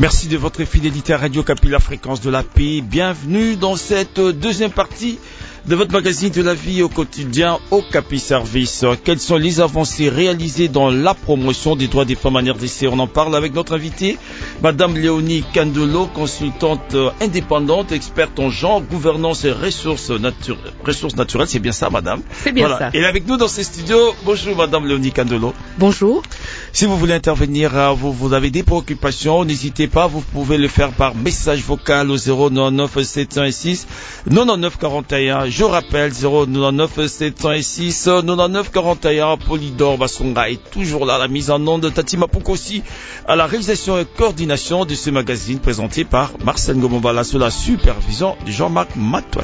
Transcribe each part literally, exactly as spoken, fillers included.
Merci de votre fidélité à Radio Kapi, la fréquence de la paix. Bienvenue dans cette deuxième partie de votre magazine de la vie au quotidien au Kapi Service. Quelles sont les avancées réalisées dans la promotion des droits des femmes en R D C? On en parle avec notre invitée, Madame Léonie Kandolo, consultante indépendante, experte en genre, gouvernance et ressources, natu- ressources naturelles. C'est bien ça, Madame? C'est bien voilà. ça. Elle est avec nous dans ces studios. Bonjour, Madame Léonie Kandolo. Bonjour. Si vous voulez intervenir, vous, vous avez des préoccupations, n'hésitez pas, vous pouvez le faire par message vocal au zéro neuf sept cent six quatre-vingt-neuf quarante et un. Je rappelle, zéro neuf sept cent six quatre-vingt-neuf quarante et un. Polydor Basonga est toujours là, la mise en onde de Tati Mapouko aussi, à la réalisation et coordination de ce magazine présenté par Marcel Ngomombala sous la supervision de Jean-Marc Matouaki.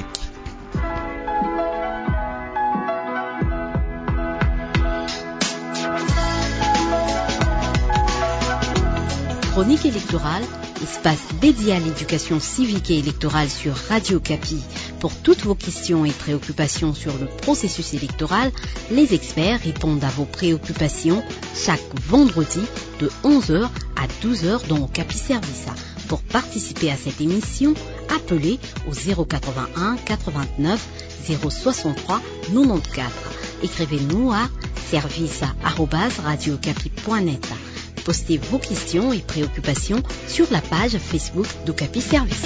Chronique électorale, espace dédié à l'éducation civique et électorale sur Radio Kapi. Pour toutes vos questions et préoccupations sur le processus électoral, les experts répondent à vos préoccupations chaque vendredi de onze heures à douze heures dans Kapi Service. Pour participer à cette émission, appelez au zéro quatre-vingt-un quatre-vingt-neuf zéro soixante-trois quatre-vingt-quatorze. Écrivez-nous à service arobase radiocapi point net. Postez vos questions et préoccupations sur la page Facebook de Kapi Service.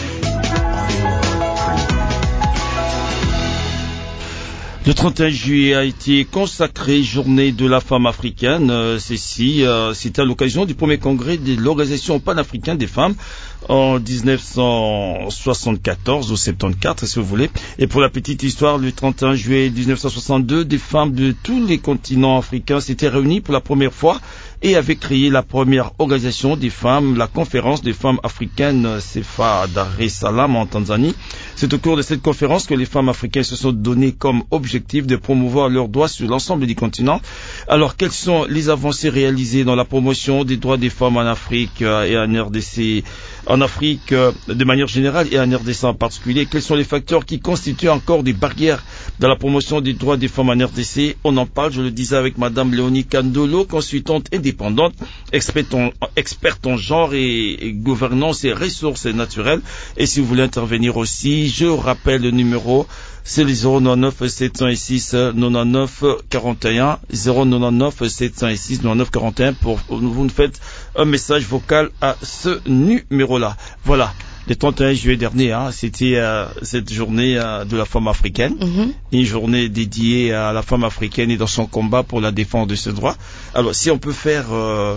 Le trente et un juillet a été consacré journée de la femme africaine. Euh, Ceci, euh, c'était à l'occasion du premier congrès de l'Organisation panafricaine des femmes en dix-neuf cent soixante-quatorze ou soixante-quatorze, si vous voulez. Et pour la petite histoire, le trente et un juillet dix-neuf cent soixante-deux, des femmes de tous les continents africains s'étaient réunies pour la première fois et avaient créé la première organisation des femmes, la conférence des femmes africaines C F A Dar es Salaam en Tanzanie. C'est au cours de cette conférence que les femmes africaines se sont données comme objectif de promouvoir leurs droits sur l'ensemble du continent. Alors, quelles sont les avancées réalisées dans la promotion des droits des femmes en Afrique et en R D C, en Afrique de manière générale et en R D C en particulier? Quels sont les facteurs qui constituent encore des barrières dans la promotion des droits des femmes en R D C? On en parle, je le disais, avec Madame Léonie Kandolo, consultante indépendante, experte en, experte en genre et, et gouvernance et ressources naturelles. Et si vous voulez intervenir aussi, je rappelle le numéro, c'est le zéro neuf sept cent six quatre-vingt-neuf quarante et un, zéro neuf sept cent six quatre-vingt-neuf quarante et un, pour vous nous faites un message vocal à ce numéro-là. Voilà. Le trente et un juillet dernier, hein, c'était euh, cette journée euh, de la femme africaine, mm-hmm. une journée dédiée à la femme africaine et dans son combat pour la défense de ses droits. Alors, si on peut faire euh,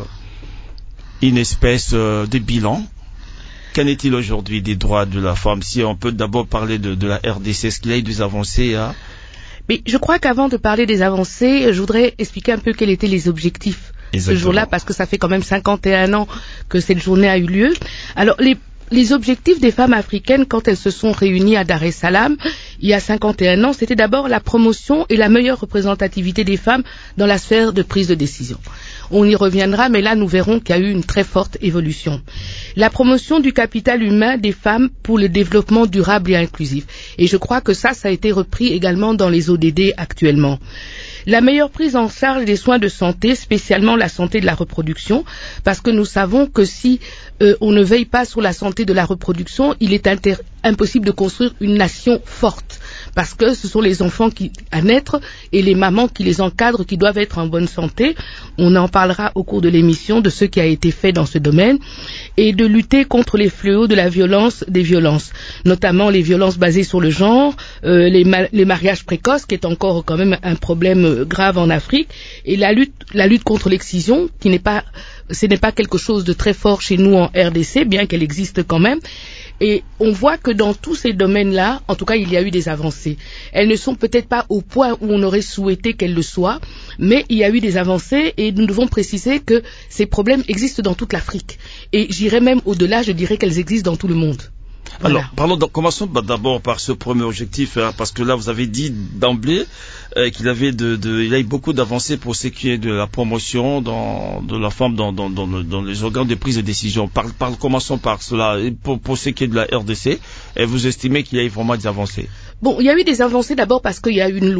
une espèce euh, de bilan, qu'en est-il aujourd'hui des droits de la femme? Si on peut d'abord parler de, de la R D C, est-ce qu'il y a eu des avancées hein? Mais je crois qu'avant de parler des avancées, je voudrais expliquer un peu quels étaient les objectifs Exactement. Ce jour-là, parce que ça fait quand même cinquante et un ans que cette journée a eu lieu. Alors, les Les objectifs des femmes africaines, quand elles se sont réunies à Dar es Salaam, il y a cinquante et un ans, c'était d'abord la promotion et la meilleure représentativité des femmes dans la sphère de prise de décision. On y reviendra, mais là, nous verrons qu'il y a eu une très forte évolution. La promotion du capital humain des femmes pour le développement durable et inclusif. Et je crois que ça, ça a été repris également dans les O D D actuellement. La meilleure prise en charge des soins de santé, spécialement la santé de la reproduction, parce que nous savons que si euh, on ne veille pas sur la santé de la reproduction, il est inter- impossible de construire une nation forte, parce que ce sont les enfants qui, à naître et les mamans qui les encadrent qui doivent être en bonne santé. On en parlera au cours de l'émission de ce qui a été fait dans ce domaine, et de lutter contre les fléaux de la violence, des violences, notamment les violences basées sur le genre, euh, les, ma- les mariages précoces, qui est encore quand même un problème grave en Afrique, et la lutte, la lutte contre l'excision, qui n'est pas, ce n'est pas quelque chose de très fort chez nous en R D C, bien qu'elle existe quand même. Et on voit que dans tous ces domaines-là, en tout cas, il y a eu des avancées. Elles ne sont peut-être pas au point où on aurait souhaité qu'elles le soient, mais il y a eu des avancées et nous devons préciser que ces problèmes existent dans toute l'Afrique. Et j'irais même au-delà, je dirais qu'elles existent dans tout le monde. Voilà. Alors, parlons, commençons d'abord par ce premier objectif, hein, parce que là, vous avez dit d'emblée euh, qu'il avait de, de, il y a eu beaucoup d'avancées pour ce qui est de la promotion dans, de la femme dans, dans, dans, le, dans les organes de prise de décision. Par, par, commençons par cela. Pour, pour ce qui est de la R D C, et vous estimez qu'il y a eu vraiment des avancées? Bon, il y a eu des avancées d'abord parce qu'il y a eu une loi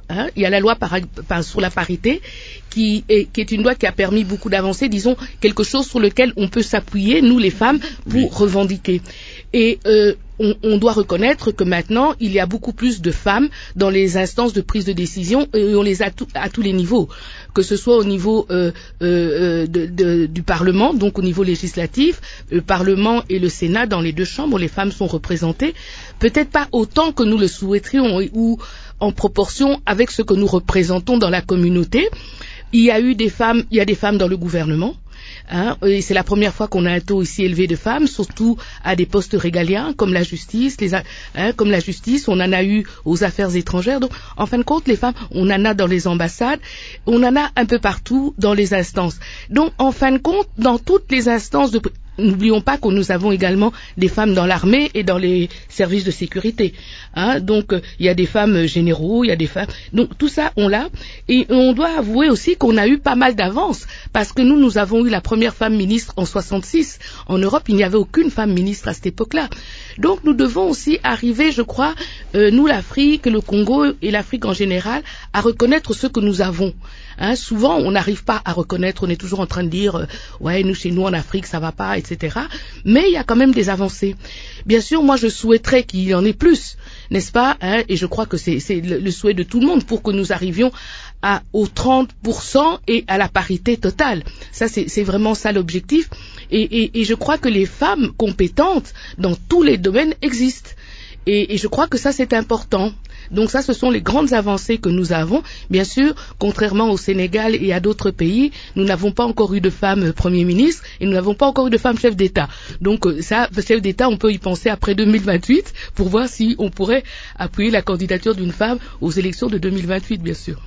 Hein, il y a la loi par, par, sur la parité qui est, qui est une loi qui a permis beaucoup d'avancées, disons quelque chose sur lequel on peut s'appuyer, nous les femmes, pour oui. revendiquer. Et euh, on, on doit reconnaître que maintenant, il y a beaucoup plus de femmes dans les instances de prise de décision et on les a tout, à tous les niveaux, que ce soit au niveau euh, euh, de, de, du Parlement, donc au niveau législatif, le Parlement et le Sénat, dans les deux chambres, les femmes sont représentées, peut-être pas autant que nous le souhaiterions ou en proportion avec ce que nous représentons dans la communauté. Il y a eu des femmes, il y a des femmes dans le gouvernement. Hein, et c'est la première fois qu'on a un taux aussi élevé de femmes, surtout à des postes régaliens comme la justice, les, hein, comme la justice, on en a eu aux affaires étrangères. Donc, en fin de compte, les femmes, on en a dans les ambassades, on en a un peu partout dans les instances. Donc, en fin de compte, dans toutes les instances de n'oublions pas que nous avons également des femmes dans l'armée et dans les services de sécurité. Hein, donc, euh, il y a des femmes généraux, il y a des femmes... Donc, tout ça, on l'a. Et on doit avouer aussi qu'on a eu pas mal d'avances. Parce que nous, nous avons eu la première femme ministre en soixante-six. En Europe, il n'y avait aucune femme ministre à cette époque-là. Donc, nous devons aussi arriver, je crois, euh, nous, l'Afrique, le Congo et l'Afrique en général, à reconnaître ce que nous avons. Hein, souvent, on n'arrive pas à reconnaître, on est toujours en train de dire euh, « Ouais, nous, chez nous, en Afrique, ça va pas, et cetera » Mais il y a quand même des avancées. Bien sûr, moi, je souhaiterais qu'il y en ait plus, n'est-ce pas, hein, et je crois que c'est, c'est le, le souhait de tout le monde pour que nous arrivions à, aux trente pour cent et à la parité totale. Ça, c'est, c'est vraiment ça l'objectif. Et, et, et je crois que les femmes compétentes dans tous les domaines existent. Et, et je crois que ça, c'est important. Donc ça, ce sont les grandes avancées que nous avons. Bien sûr, contrairement au Sénégal et à d'autres pays, nous n'avons pas encore eu de femme Premier ministre et nous n'avons pas encore eu de femme chef d'État. Donc ça, chef d'État, on peut y penser après deux mille vingt-huit pour voir si on pourrait appuyer la candidature d'une femme aux élections de deux mille vingt-huit, bien sûr.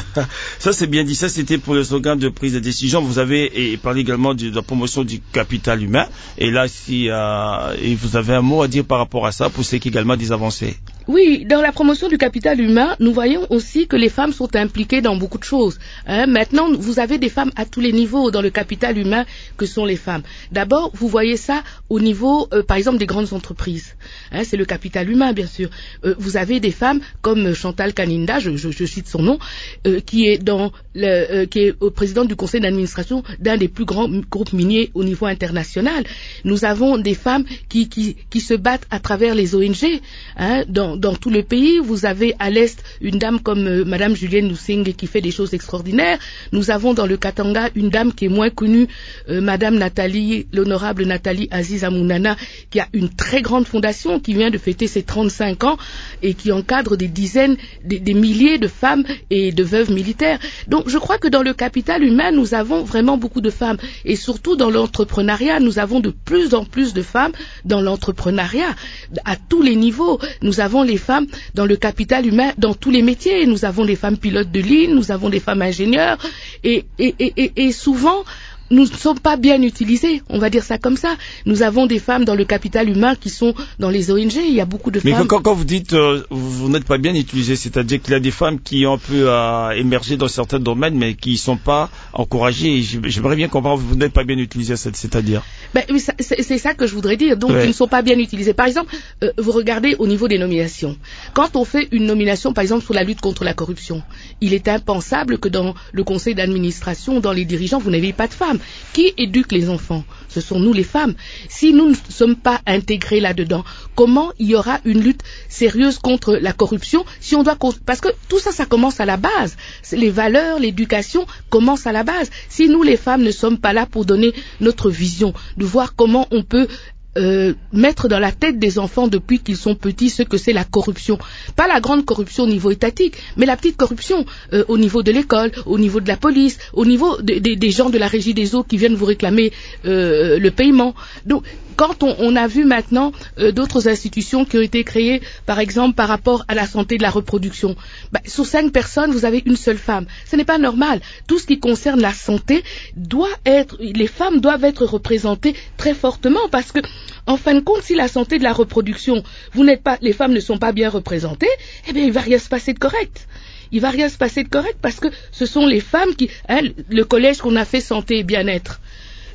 Ça, c'est bien dit. Ça, c'était pour le slogan de prise de décision. Vous avez et parlé également de, de la promotion du capital humain. Et là, si euh, et vous avez un mot à dire par rapport à ça, pour ce qui est également des avancées. Oui, dans la promotion du capital humain, nous voyons aussi que les femmes sont impliquées dans beaucoup de choses. Hein, maintenant, vous avez des femmes à tous les niveaux dans le capital humain que sont les femmes. D'abord, vous voyez ça au niveau, euh, par exemple, des grandes entreprises. Hein, c'est le capital humain, bien sûr. Euh, vous avez des femmes comme Chantal Kaninda, je, je, je cite son nom, euh, qui est dans le, euh, qui est au président du conseil d'administration d'un des plus grands groupes miniers au niveau international. Nous avons des femmes qui, qui, qui se battent à travers les O N G, hein, dans dans tout le pays. Vous avez à l'Est une dame comme euh, Madame Julienne Lusing qui fait des choses extraordinaires. Nous avons dans le Katanga une dame qui est moins connue, euh, Madame Nathalie, l'honorable Nathalie Aziz Amounana, qui a une très grande fondation, qui vient de fêter ses trente-cinq ans et qui encadre des dizaines, des, des milliers de femmes et de veuves militaires. Donc je crois que dans le capital humain, nous avons vraiment beaucoup de femmes. Et surtout dans l'entrepreneuriat, nous avons de plus en plus de femmes dans l'entrepreneuriat, à tous les niveaux. Nous avons les femmes dans le capital humain, dans tous les métiers. Nous avons des femmes pilotes de ligne, nous avons des femmes ingénieurs et, et, et, et souvent nous ne sommes pas bien utilisés, on va dire ça comme ça. Nous avons des femmes dans le capital humain qui sont dans les O N G, il y a beaucoup de Mais femmes... Mais quand, quand vous dites euh, vous n'êtes pas bien utilisés, c'est-à-dire qu'il y a des femmes qui ont un peu euh, émergé dans certains domaines, mais qui ne sont pas encouragées. J'aimerais bien comprendre, vous n'êtes pas bien utilisés, c'est-à-dire ben, oui, c'est, c'est ça que je voudrais dire. Donc, ouais. Ils ne sont pas bien utilisés. Par exemple, euh, vous regardez au niveau des nominations. Quand on fait une nomination, par exemple, sur la lutte contre la corruption, il est impensable que dans le conseil d'administration, dans les dirigeants, vous n'ayez pas de femmes. Qui éduque les enfants? Ce sont nous les femmes. Si nous ne sommes pas intégrés là-dedans, comment il y aura une lutte sérieuse contre la corruption si on doit... Parce que tout ça, ça commence à la base. Les valeurs, l'éducation commencent à la base. Si nous les femmes ne sommes pas là pour donner notre vision, de voir comment on peut... Euh, mettre dans la tête des enfants depuis qu'ils sont petits ce que c'est la corruption. Pas la grande corruption au niveau étatique, mais la petite corruption euh, au niveau de l'école, au niveau de la police, au niveau de, de, des gens de la régie des eaux qui viennent vous réclamer euh, le paiement. Donc, quand on, on a vu maintenant euh, d'autres institutions qui ont été créées, par exemple par rapport à la santé de la reproduction, bah, sur cinq personnes, vous avez une seule femme. Ce n'est pas normal. Tout ce qui concerne la santé doit être, les femmes doivent être représentées très fortement parce que, en fin de compte, si la santé de la reproduction, vous n'êtes pas, les femmes ne sont pas bien représentées, eh bien, il va rien se passer de correct. Il va rien se passer de correct parce que ce sont les femmes qui, hein, le collège qu'on a fait santé et bien-être.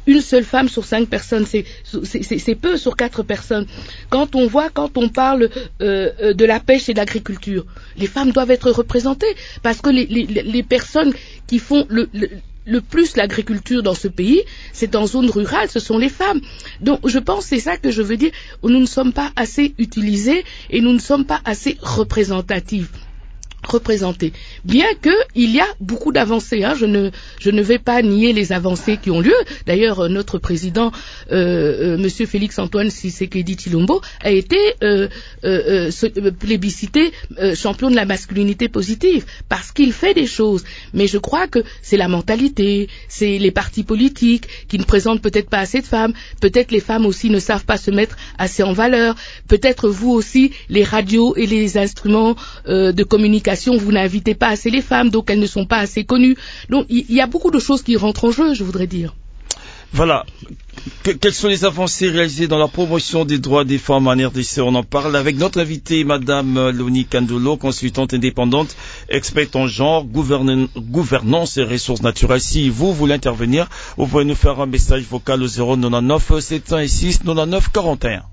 une seule femme sur cinq personnes, c'est, c'est, c'est, c'est peu sur quatre personnes. Quand on voit, quand on parle euh, de la pêche et de l'agriculture, les femmes doivent être représentées parce que les, les, les personnes qui font le, le le plus l'agriculture dans ce pays, c'est en zone rurale, ce sont les femmes. Donc je pense, c'est ça que je veux dire, nous ne sommes pas assez utilisés et nous ne sommes pas assez représentatifs. représentés. Bien qu'il y a beaucoup d'avancées, hein, je ne je ne vais pas nier les avancées qui ont lieu. D'ailleurs, notre président, euh, euh, Monsieur Félix Antoine Tshisekedi Tshilombo, a été euh, euh, euh, plébiscité euh, champion de la masculinité positive parce qu'il fait des choses. Mais je crois que c'est la mentalité, c'est les partis politiques qui ne présentent peut-être pas assez de femmes. Peut-être les femmes aussi ne savent pas se mettre assez en valeur. Peut-être vous aussi, les radios et les instruments euh, de communication, vous n'invitez pas assez les femmes, donc elles ne sont pas assez connues. Donc il y, y a beaucoup de choses qui rentrent en jeu, je voudrais dire. Voilà. Que, quelles sont les avancées réalisées dans la promotion des droits des femmes en R D C? On en parle avec notre invitée, Madame Léonie Kandolo, consultante indépendante, experte en genre, gouvernance et ressources naturelles. Si vous voulez intervenir, vous pouvez nous faire un message vocal au zéro neuf sept cent six quatre-vingt-neuf quarante et un.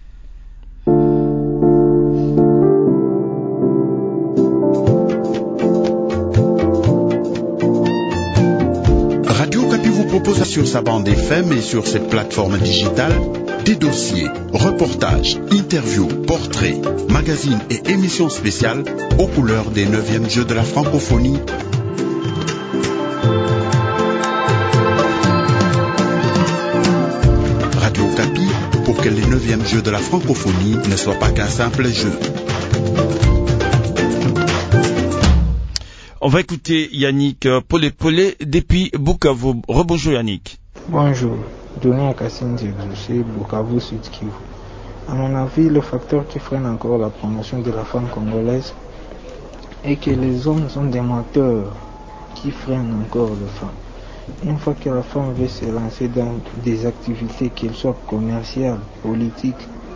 Propose sur sa bande F M et sur cette plateforme digitale des dossiers, reportages, interviews, portraits, magazines et émissions spéciales aux couleurs des neuvièmes Jeux de la francophonie. Radio Kapi, pour que les neuvièmes Jeux de la francophonie ne soient pas qu'un simple jeu. On va écouter Yannick Polé-Polé depuis Bukavu. Rebonjour Yannick. Bonjour, Denis Kassim Zebouché, Bukavu, Sud Kivu. À mon avis, le facteur qui freine encore la promotion de la femme congolaise est que les hommes sont des moteurs qui freinent encore les femmes. Une fois que la femme veut se lancer dans des activités, qu'elles soient commerciales, politiques,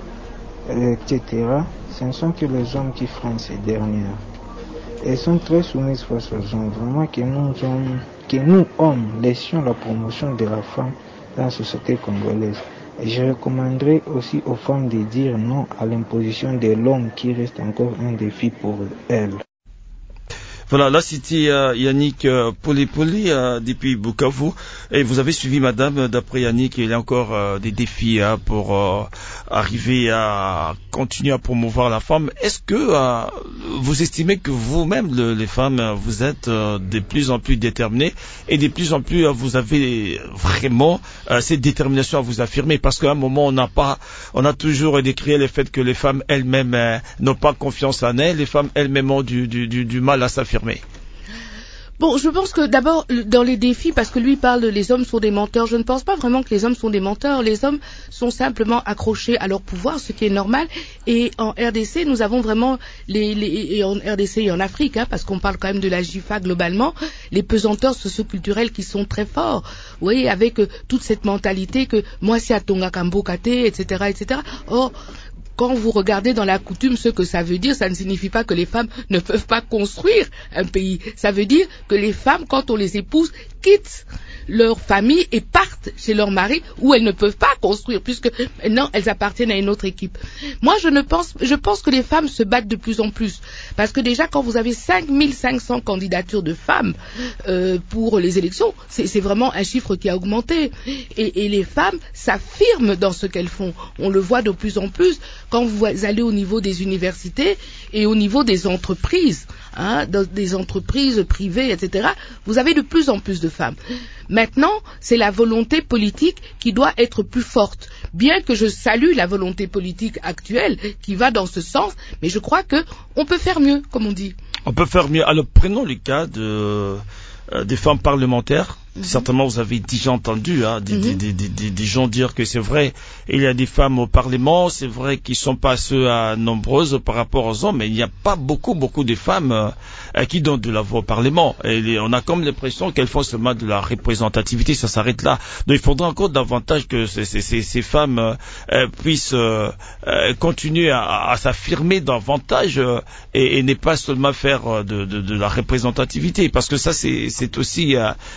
et cetera, ce ne sont que les hommes qui freinent ces dernières. Elles sont très soumises face aux hommes. Vraiment que nous, hommes, que nous, hommes, laissions la promotion de la femme dans la société congolaise. Et je recommanderais aussi aux femmes de dire non à l'imposition de l'homme qui reste encore un défi pour elles. Voilà, là c'était euh, Yannick euh, Polé-Polé euh, depuis Bukavu. Et vous avez suivi madame, d'après Yannick, il y a encore euh, des défis hein, pour euh, arriver à continuer à promouvoir la femme. Est-ce que euh, vous estimez que vous-même, le, les femmes, vous êtes euh, de plus en plus déterminées et de plus en plus euh, vous avez vraiment euh, cette détermination à vous affirmer? Parce qu'à un moment, on n'a pas, on a toujours décrié le fait que les femmes elles-mêmes euh, n'ont pas confiance en elles, les femmes elles-mêmes ont du, du, du, du mal à s'affirmer. Bon, je pense que d'abord, dans les défis, parce que lui parle, les hommes sont des menteurs, je ne pense pas vraiment que les hommes sont des menteurs. Les hommes sont simplement accrochés à leur pouvoir, ce qui est normal. Et en R D C, nous avons vraiment, les, les, et en R D C et en Afrique, hein, parce qu'on parle quand même de la J F A globalement, les pesanteurs socioculturels qui sont très forts. Vous voyez, avec euh, toute cette mentalité que moi c'est à Tonga Kambo Kate, et cetera, et cetera. Or, quand vous regardez dans la coutume ce que ça veut dire, ça ne signifie pas que les femmes ne peuvent pas construire un pays. Ça veut dire que les femmes, quand on les épouse, quittent leur famille et partent chez leur mari où elles ne peuvent pas construire puisque maintenant elles appartiennent à une autre équipe. Moi, je ne pense, je pense que les femmes se battent de plus en plus parce que déjà quand vous avez cinq mille cinq cents candidatures de femmes euh, pour les élections, c'est, c'est vraiment un chiffre qui a augmenté et, et les femmes s'affirment dans ce qu'elles font. On le voit de plus en plus quand vous allez au niveau des universités et au niveau des entreprises, hein, dans des entreprises privées, et cetera. Vous avez de plus en plus de femmes. Maintenant, c'est la volonté politique qui doit être plus forte. Bien que je salue la volonté politique actuelle qui va dans ce sens, mais je crois que on peut faire mieux, comme on dit. On peut faire mieux. Alors prenons le cas de, euh, des femmes parlementaires. Mm-hmm. Certainement, vous avez déjà entendu hein, des, mm-hmm. des, des, des, des gens dire que c'est vrai, il y a des femmes au Parlement, c'est vrai qu'ils sont pas assez euh, nombreuses par rapport aux hommes, mais il n'y a pas beaucoup, beaucoup de femmes euh, qui donnent de la voix au Parlement. Et les, on a comme l'impression qu'elles font seulement de la représentativité, ça s'arrête là. Donc il faudra encore davantage que ces, ces, ces, ces femmes euh, puissent euh, euh, continuer à, à s'affirmer davantage euh, et, et ne pas seulement faire de, de, de la représentativité, parce que ça c'est, c'est aussi euh, une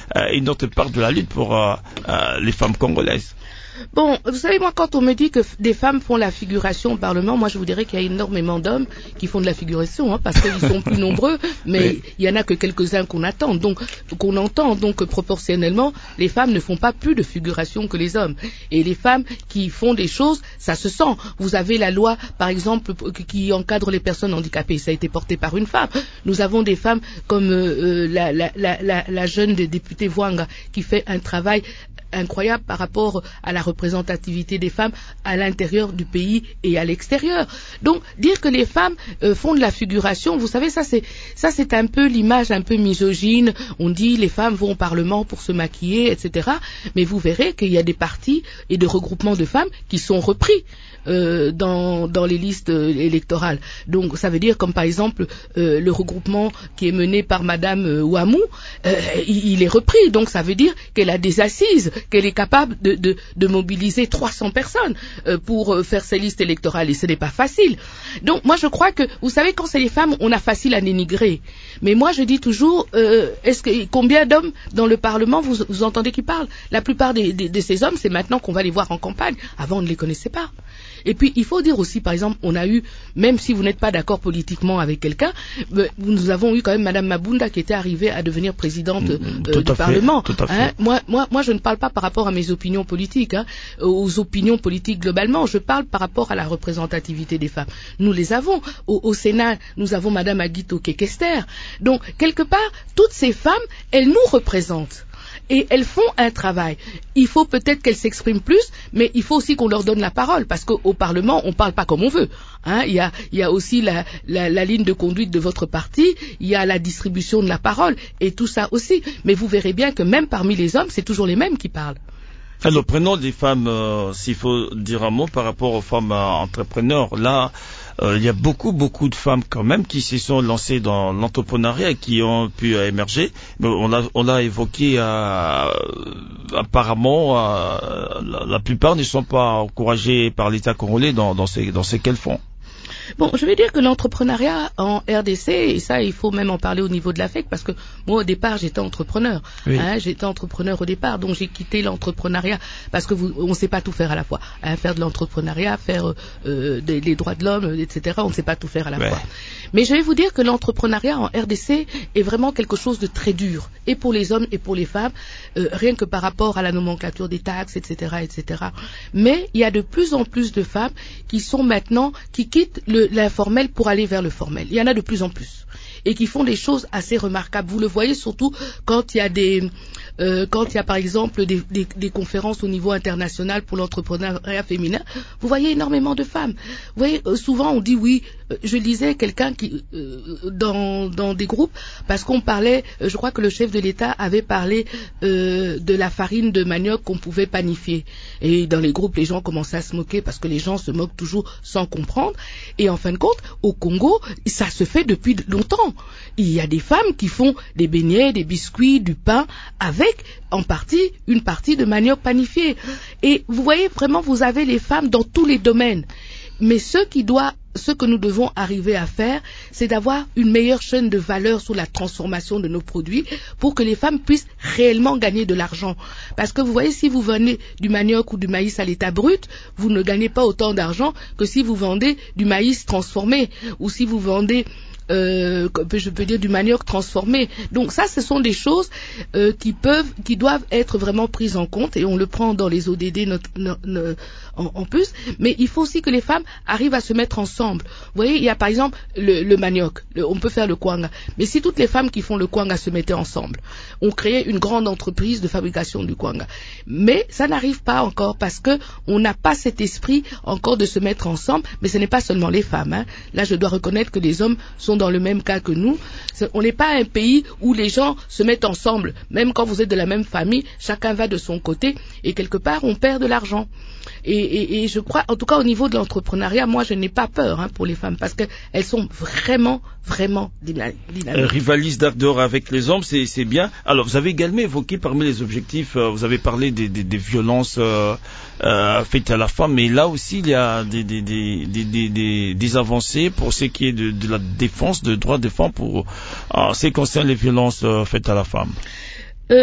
une autre part de la lutte pour euh, euh, les femmes congolaises. Bon, vous savez, moi, quand on me dit que des femmes font la figuration au Parlement, moi, je vous dirais qu'il y a énormément d'hommes qui font de la figuration, hein, parce qu'ils sont plus nombreux, mais oui. Il y en a que quelques-uns qu'on attend, donc qu'on entend, donc proportionnellement, les femmes ne font pas plus de figuration que les hommes. Et les femmes qui font des choses, ça se sent. Vous avez la loi, par exemple, qui encadre les personnes handicapées, ça a été porté par une femme. Nous avons des femmes comme euh, la, la, la, la, la jeune députée Voanga, qui fait un travail incroyable par rapport à la représentativité des femmes à l'intérieur du pays et à l'extérieur. Donc, dire que les femmes euh, font de la figuration, vous savez, ça c'est ça c'est un peu l'image un peu misogyne. On dit les femmes vont au Parlement pour se maquiller, et cetera. Mais vous verrez qu'il y a des partis et des regroupements de femmes qui sont repris euh, dans dans les listes euh, électorales. Donc, ça veut dire comme par exemple euh, le regroupement qui est mené par Madame euh, Ouamou, euh, il, il est repris. Donc, ça veut dire qu'elle a des assises, qu'elle est capable de, de, de mobiliser trois cents personnes euh, pour euh, faire ses listes électorales, et ce n'est pas facile. Donc moi je crois que, vous savez, quand c'est les femmes, on a facile à dénigrer. Mais moi je dis toujours, euh, est-ce que combien d'hommes dans le Parlement vous, vous entendez qui parlent? La plupart des, des, de ces hommes, c'est maintenant qu'on va les voir en campagne. Avant on ne les connaissait pas. Et puis il faut dire aussi, par exemple, on a eu, même si vous n'êtes pas d'accord politiquement avec quelqu'un, euh, nous avons eu quand même Madame Mabunda qui était arrivée à devenir présidente euh, tout du à Parlement. Fait, tout à fait. Hein, moi, moi, moi je ne parle pas par rapport à mes opinions politiques, hein, aux opinions politiques globalement, je parle par rapport à la représentativité des femmes. Nous les avons. Au, au Sénat, nous avons Madame Aguito Kekester. Donc, quelque part, toutes ces femmes, elles nous représentent. Et elles font un travail. Il faut peut-être qu'elles s'expriment plus, mais il faut aussi qu'on leur donne la parole, parce qu'au Parlement, on ne parle pas comme on veut. Hein, il y a, il y a aussi la, la, la ligne de conduite de votre parti, il y a la distribution de la parole, et tout ça aussi. Mais vous verrez bien que même parmi les hommes, c'est toujours les mêmes qui parlent. Alors, prenons des femmes, euh, s'il faut dire un mot par rapport aux femmes euh, entrepreneurs. Là, euh, il y a beaucoup, beaucoup de femmes quand même qui se sont lancées dans l'entrepreneuriat et qui ont pu euh, émerger. On l'a, on l'a évoqué, euh, apparemment, euh, la, la plupart ne sont pas encouragées par l'État congolais dans, dans ces, dans ces qu'elles font. Bon, je vais dire que l'entrepreneuriat en R D C, et ça, il faut même en parler au niveau de l'A F E C, parce que moi, au départ, j'étais entrepreneur. Oui. Hein, j'étais entrepreneur au départ, donc j'ai quitté l'entrepreneuriat, parce que vous, on ne sait pas tout faire à la fois. Hein, faire de l'entrepreneuriat, faire euh, des, les droits de l'homme, et cetera, on ne sait pas tout faire à la ouais. fois. Mais je vais vous dire que l'entrepreneuriat en R D C est vraiment quelque chose de très dur, et pour les hommes et pour les femmes, euh, rien que par rapport à la nomenclature des taxes, et cetera, et cetera. Mais il y a de plus en plus de femmes qui sont maintenant, qui quittent le, l'informel pour aller vers le formel. Il y en a de plus en plus. Et qui font des choses assez remarquables. Vous le voyez surtout quand il y a des, euh, quand il y a par exemple des, des, des conférences au niveau international pour l'entrepreneuriat féminin. Vous voyez énormément de femmes. Vous voyez, euh, souvent on dit oui. Euh, je lisais quelqu'un qui, euh, dans, dans des groupes, parce qu'on parlait, euh, je crois que le chef de l'État avait parlé euh, de la farine de manioc qu'on pouvait panifier. Et dans les groupes, les gens commençaient à se moquer parce que les gens se moquent toujours sans comprendre. Et en fin de compte, au Congo, ça se fait depuis longtemps. Il y a des femmes qui font des beignets, des biscuits, du pain, avec en partie une partie de manioc panifié. Et vous voyez, vraiment, vous avez les femmes dans tous les domaines. Mais ce qui doit, ce que nous devons arriver à faire, c'est d'avoir une meilleure chaîne de valeur sur la transformation de nos produits pour que les femmes puissent réellement gagner de l'argent. Parce que vous voyez, si vous vendez du manioc ou du maïs à l'état brut, vous ne gagnez pas autant d'argent que si vous vendez du maïs transformé ou si vous vendez Euh, je peux dire du manioc transformé. Donc ça, ce sont des choses euh, qui peuvent, qui doivent être vraiment prises en compte, et on le prend dans les O D D notre, notre, notre, en, en plus. Mais il faut aussi que les femmes arrivent à se mettre ensemble. Vous voyez, il y a par exemple le, le manioc, le, on peut faire le kwanga. Mais si toutes les femmes qui font le kwanga se mettaient ensemble, on créait une grande entreprise de fabrication du kwanga. Mais ça n'arrive pas encore parce que on n'a pas cet esprit encore de se mettre ensemble. Mais ce n'est pas seulement les femmes. Hein. Là, je dois reconnaître que les hommes sont dans le même cas que nous. On n'est pas un pays où les gens se mettent ensemble. Même quand vous êtes de la même famille, chacun va de son côté et quelque part on perd de l'argent. Et, et, et je crois, en tout cas au niveau de l'entrepreneuriat, moi je n'ai pas peur hein, pour les femmes parce qu'elles sont vraiment, vraiment dynamiques. Euh, rivalise d'ardeur avec les hommes, c'est, c'est bien. Alors vous avez également évoqué parmi les objectifs, euh, vous avez parlé des, des, des violences euh, euh, faites à la femme, mais là aussi il y a des, des, des, des, des, des, des avancées pour ce qui est de, de la défense, de droits des femmes pour euh, ce qui concerne les violences euh, faites à la femme. Euh,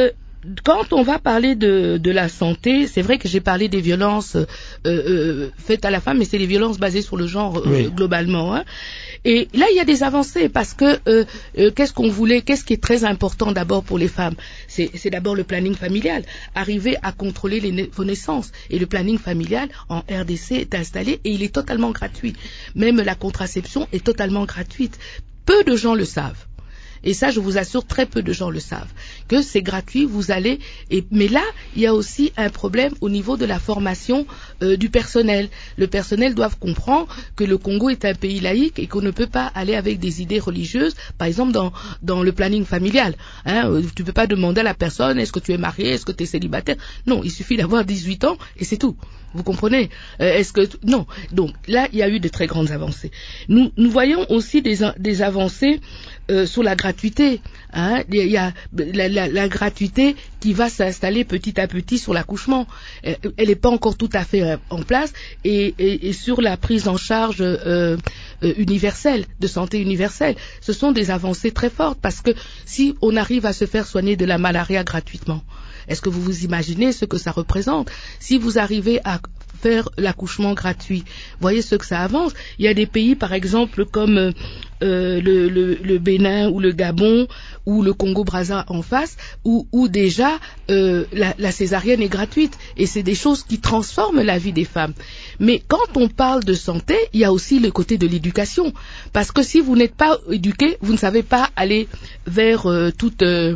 quand on va parler de, de la santé, c'est vrai que j'ai parlé des violences euh, euh, faites à la femme, mais c'est des violences basées sur le genre euh, oui. globalement. Hein. Et là, il y a des avancées parce que euh, euh, qu'est-ce qu'on voulait, qu'est-ce qui est très important d'abord pour les femmes, c'est, c'est d'abord le planning familial, arriver à contrôler les, vos naissances. Et le planning familial en R D C est installé et il est totalement gratuit. Même la contraception est totalement gratuite. Peu de gens le savent. Et ça, je vous assure, très peu de gens le savent, que c'est gratuit, vous allez... Et, mais là, il y a aussi un problème au niveau de la formation euh, du personnel. Le personnel doit comprendre que le Congo est un pays laïque et qu'on ne peut pas aller avec des idées religieuses, par exemple dans, dans le planning familial. Hein, tu ne peux pas demander à la personne, est-ce que tu es marié, est-ce que tu es célibataire? Non, il suffit d'avoir dix-huit ans et c'est tout. Vous comprenez? euh, Est-ce que... Non. Donc là, il y a eu de très grandes avancées. Nous, nous voyons aussi des, des avancées euh, sur la gratuité. Hein. Il y a la, la, la gratuité qui va s'installer petit à petit sur l'accouchement. Elle n'est pas encore tout à fait euh, en place. Et, et, et sur la prise en charge euh, euh, universelle, de santé universelle. Ce sont des avancées très fortes parce que si on arrive à se faire soigner de la malaria gratuitement, est-ce que vous vous imaginez ce que ça représente? Si vous arrivez à faire l'accouchement gratuit, voyez ce que ça avance. Il y a des pays, par exemple, comme euh, le, le, le Bénin ou le Gabon ou le Congo-Brazza en face, où, où déjà euh, la, la césarienne est gratuite. Et c'est des choses qui transforment la vie des femmes. Mais quand on parle de santé, il y a aussi le côté de l'éducation. Parce que si vous n'êtes pas éduqué, vous ne savez pas aller vers euh, toute... Euh,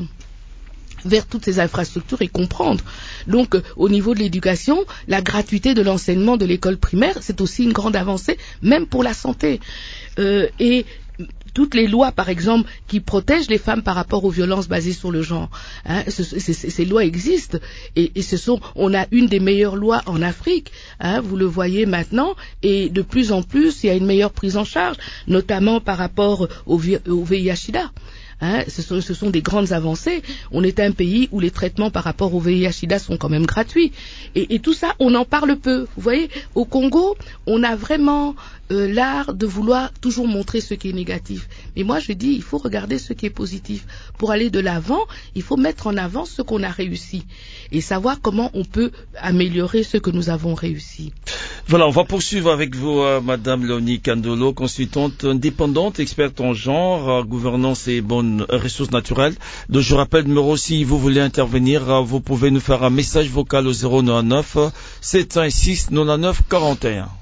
vers toutes ces infrastructures et comprendre. Donc, euh, au niveau de l'éducation, la gratuité de l'enseignement de l'école primaire, c'est aussi une grande avancée, même pour la santé. Euh, et toutes les lois, par exemple, qui protègent les femmes par rapport aux violences basées sur le genre, hein, ce, ces, ces lois existent. Et, et ce sont, on a une des meilleures lois en Afrique, hein, vous le voyez maintenant, et de plus en plus, il y a une meilleure prise en charge, notamment par rapport au, au V I H-Sida. Hein, ce, sont, ce sont des grandes avancées. On est un pays où les traitements par rapport au V I H-Sida sont quand même gratuits. Et, et tout ça, on en parle peu. Vous voyez, au Congo, on a vraiment euh, l'art de vouloir toujours montrer ce qui est négatif. Mais moi, je dis, il faut regarder ce qui est positif. Pour aller de l'avant, il faut mettre en avant ce qu'on a réussi et savoir comment on peut améliorer ce que nous avons réussi. Voilà, on va poursuivre avec vous, euh, Madame Léonie Kandolo, consultante indépendante, experte en genre, euh, gouvernance et bonnes ressources naturelles. Donc, je rappelle, numéro, si vous voulez intervenir, euh, vous pouvez nous faire un message vocal au zéro neuf sept cent six quatre-vingt-neuf quarante et un.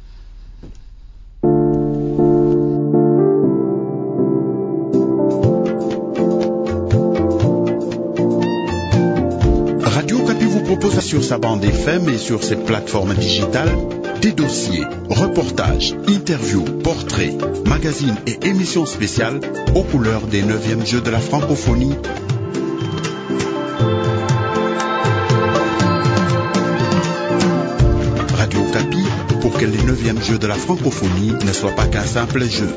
Radio Kapi vous propose sur sa bande F M et sur cette plateforme digitale des dossiers, reportages, interviews, portraits, magazines et émissions spéciales aux couleurs des neuvièmes Jeux de la francophonie. Radio Kapi, pour que les neuvièmes Jeux de la francophonie ne soient pas qu'un simple jeu.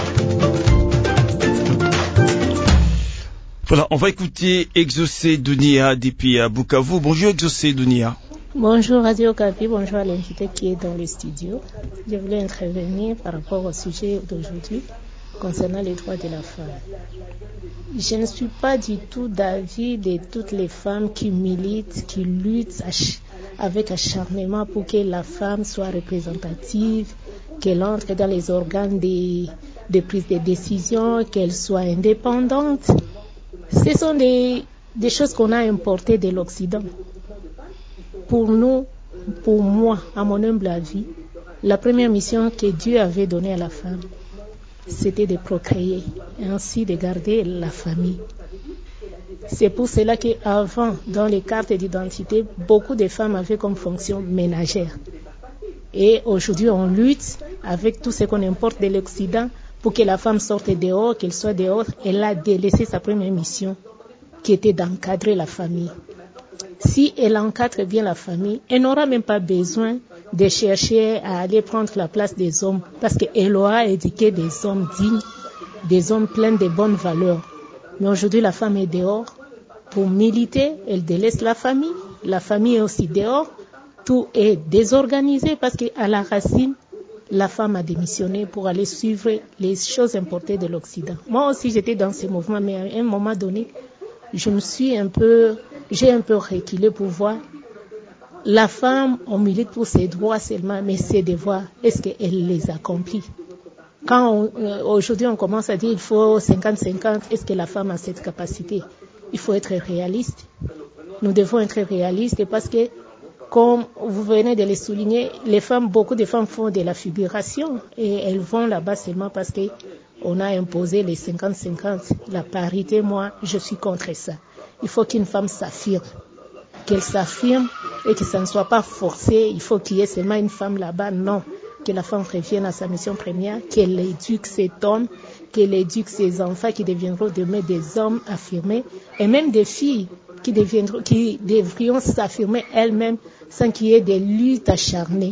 Voilà, on va écouter Exaucé Dunia depuis Bukavu. Bonjour Exaucé Dunia. Bonjour Radio Kapi, bonjour à l'invité qui est dans le studio. Je voulais intervenir par rapport au sujet d'aujourd'hui concernant les droits de la femme. Je ne suis pas du tout d'avis de toutes les femmes qui militent, qui luttent avec acharnement pour que la femme soit représentative, qu'elle entre dans les organes de, de prise de décision, qu'elle soit indépendante. Ce sont des, des choses qu'on a importées de l'Occident. Pour nous, pour moi, à mon humble avis, la première mission que Dieu avait donnée à la femme, c'était de procréer et ainsi de garder la famille. C'est pour cela qu'avant, dans les cartes d'identité, beaucoup de femmes avaient comme fonction ménagère. Et aujourd'hui, on lutte avec tout ce qu'on importe de l'Occident pour que la femme sorte dehors, qu'elle soit dehors. Elle a délaissé sa première mission, qui était d'encadrer la famille. Si elle encadre bien la famille, elle n'aura même pas besoin de chercher à aller prendre la place des hommes, parce qu'elle aura éduqué des hommes dignes, des hommes pleins de bonnes valeurs. Mais aujourd'hui, la femme est dehors pour militer, elle délaisse la famille, la famille est aussi dehors, tout est désorganisé parce qu'à la racine, la femme a démissionné pour aller suivre les choses importées de l'Occident. Moi aussi, j'étais dans ce mouvement, mais à un moment donné, je me suis un peu j'ai un peu reculé pour voir. La femme, on milite pour ses droits seulement, mais ses devoirs, est-ce qu'elle les accomplit? Quand on, euh, aujourd'hui on commence à dire il faut cinquante cinquante, est-ce que la femme a cette capacité? Il faut être réaliste. Nous devons être réalistes parce que, comme vous venez de le souligner, les femmes, beaucoup de femmes font de la figuration et elles vont là-bas seulement parce qu'on a imposé les cinquante cinquante. La parité, moi, je suis contre ça. Il faut qu'une femme s'affirme. Qu'elle s'affirme et que ça ne soit pas forcé, il faut qu'il y ait seulement une femme là-bas, non. Que la femme revienne à sa mission première, qu'elle éduque cet homme, qu'elle éduque ses enfants qui deviendront demain des hommes affirmés, et même des filles qui deviendront, qui devrions s'affirmer elles-mêmes sans qu'il y ait des luttes acharnées.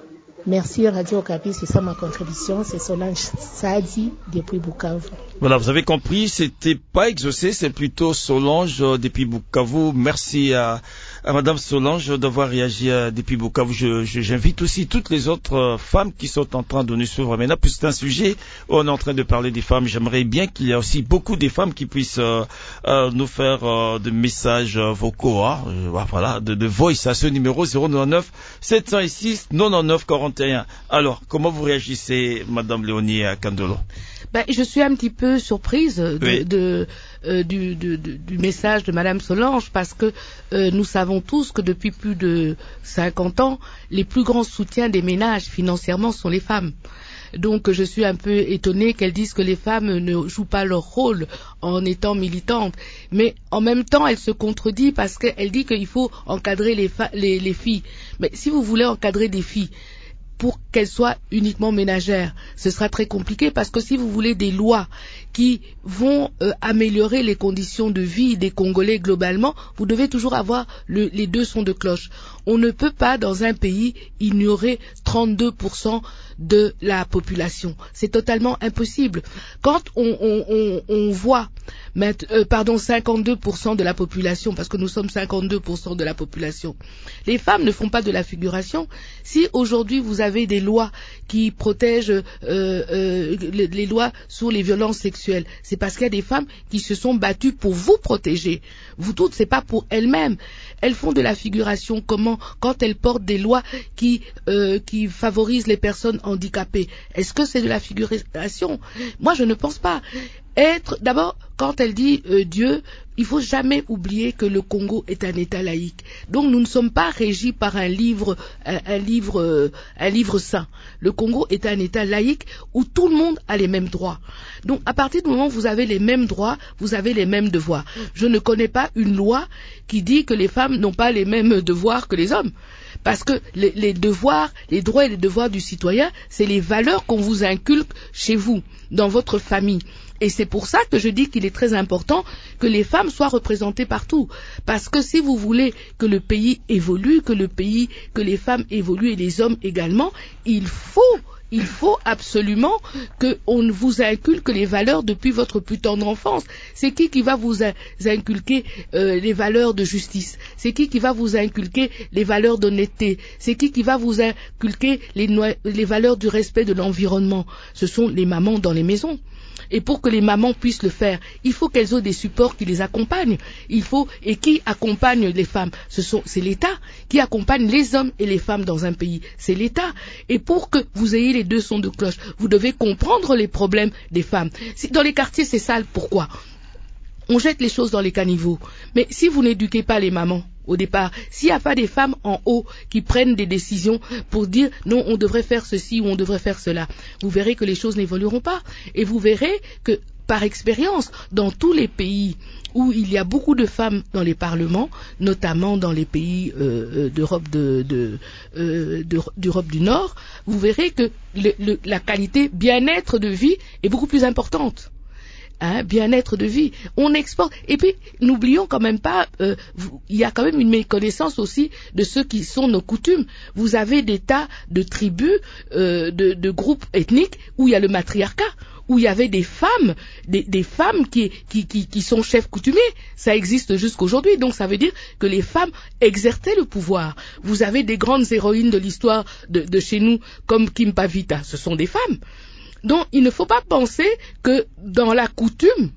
Merci Radio Okapi, c'est ça ma contribution, c'est Solange Sadi depuis Bukavu. Voilà, vous avez compris, c'était pas exaucé, c'est plutôt Solange euh, depuis Bukavu. Merci à, à Madame Solange d'avoir réagi euh, depuis Bukavu. Je, je, j'invite aussi toutes les autres euh, femmes qui sont en train de nous suivre maintenant, puisque c'est un sujet où on est en train de parler des femmes. J'aimerais bien qu'il y ait aussi beaucoup de femmes qui puissent euh, euh, nous faire euh, des messages euh, vocaux, hein, euh, voilà, de, de voice à ce numéro zéro neuf sept zéro six quatre-vingt-neuf quarante et un. Alors, comment vous réagissez, Madame Léonie Kandolo? Ben, je suis un petit peu surprise de, oui. de, euh, du, de, de, du message de Madame Solange parce que euh, nous savons tous que depuis plus de cinquante ans, les plus grands soutiens des ménages financièrement sont les femmes. Donc je suis un peu étonnée qu'elles disent que les femmes ne jouent pas leur rôle en étant militantes. Mais en même temps, elle se contredit parce qu'elle dit qu'il faut encadrer les, fa- les, les filles. Mais si vous voulez encadrer des filles, pour qu'elles soient uniquement ménagères, ce sera très compliqué parce que si vous voulez des lois qui vont euh, améliorer les conditions de vie des Congolais globalement, vous devez toujours avoir le, les deux sons de cloche. On ne peut pas dans un pays ignorer trente-deux pour cent de la population. C'est totalement impossible. Quand on, on, on, on voit euh, pardon, cinquante-deux pour cent de la population, parce que nous sommes cinquante-deux pour cent de la population, les femmes ne font pas de la figuration. Si aujourd'hui vous avez des lois qui protègent euh, euh, les, les lois sur les violences sexuelles, c'est parce qu'il y a des femmes qui se sont battues pour vous protéger. Vous toutes, c'est pas pour elles-mêmes. Elles font de la figuration comment? Quand elles portent des lois qui, euh, qui favorisent les personnes handicapées. Est-ce que c'est de la figuration? Moi, je ne pense pas. Être, d'abord, quand elle dit euh, Dieu, il faut jamais oublier que le Congo est un État laïque. Donc nous ne sommes pas régis par un livre, un, un livre, euh, un livre saint. Le Congo est un État laïque où tout le monde a les mêmes droits. Donc à partir du moment où vous avez les mêmes droits, vous avez les mêmes devoirs. Je ne connais pas une loi qui dit que les femmes n'ont pas les mêmes devoirs que les hommes. Parce que les, les devoirs, les droits et les devoirs du citoyen, c'est les valeurs qu'on vous inculque chez vous, dans votre famille. Et c'est pour ça que je dis qu'il est très important que les femmes soient représentées partout. Parce que si vous voulez que le pays évolue, que le pays, que les femmes évoluent et les hommes également, il faut, il faut absolument qu'on vous inculque les valeurs depuis votre plus tendre enfance. C'est qui qui va vous inculquer euh, les valeurs de justice? C'est qui qui va vous inculquer les valeurs d'honnêteté? C'est qui qui va vous inculquer les, no- les valeurs du respect de l'environnement? Ce sont les mamans dans les maisons. Et pour que les mamans puissent le faire, il faut qu'elles aient des supports qui les accompagnent. Il faut, et qui accompagne les femmes? Ce sont, c'est l'État qui accompagne les hommes et les femmes dans un pays. C'est l'État. Et pour que vous ayez les deux sons de cloche, vous devez comprendre les problèmes des femmes. Si, dans les quartiers, c'est sale. Pourquoi? On jette les choses dans les caniveaux. Mais si vous n'éduquez pas les mamans, au départ, s'il n'y a pas des femmes en haut qui prennent des décisions pour dire non, on devrait faire ceci ou on devrait faire cela, vous verrez que les choses n'évolueront pas. Et vous verrez que, par expérience, dans tous les pays où il y a beaucoup de femmes dans les parlements, notamment dans les pays euh, d'Europe de, de, euh, de, d'Europe du Nord, vous verrez que le, le, la qualité bien-être de vie est beaucoup plus importante. Hein, bien-être de vie, on exporte. Et puis, n'oublions quand même pas, euh, vous, il y a quand même une méconnaissance aussi de ceux qui sont nos coutumes. Vous avez des tas de tribus, euh, de, de groupes ethniques où il y a le matriarcat, où il y avait des femmes, des, des femmes qui, qui, qui, qui sont chefs coutumiers. Ça existe jusqu'aujourd'hui. Donc ça veut dire que les femmes exerçaient le pouvoir. Vous avez des grandes héroïnes de l'histoire de, de chez nous, comme Kim Pavita. Ce sont des femmes. Donc, il ne faut pas penser que dans la coutume,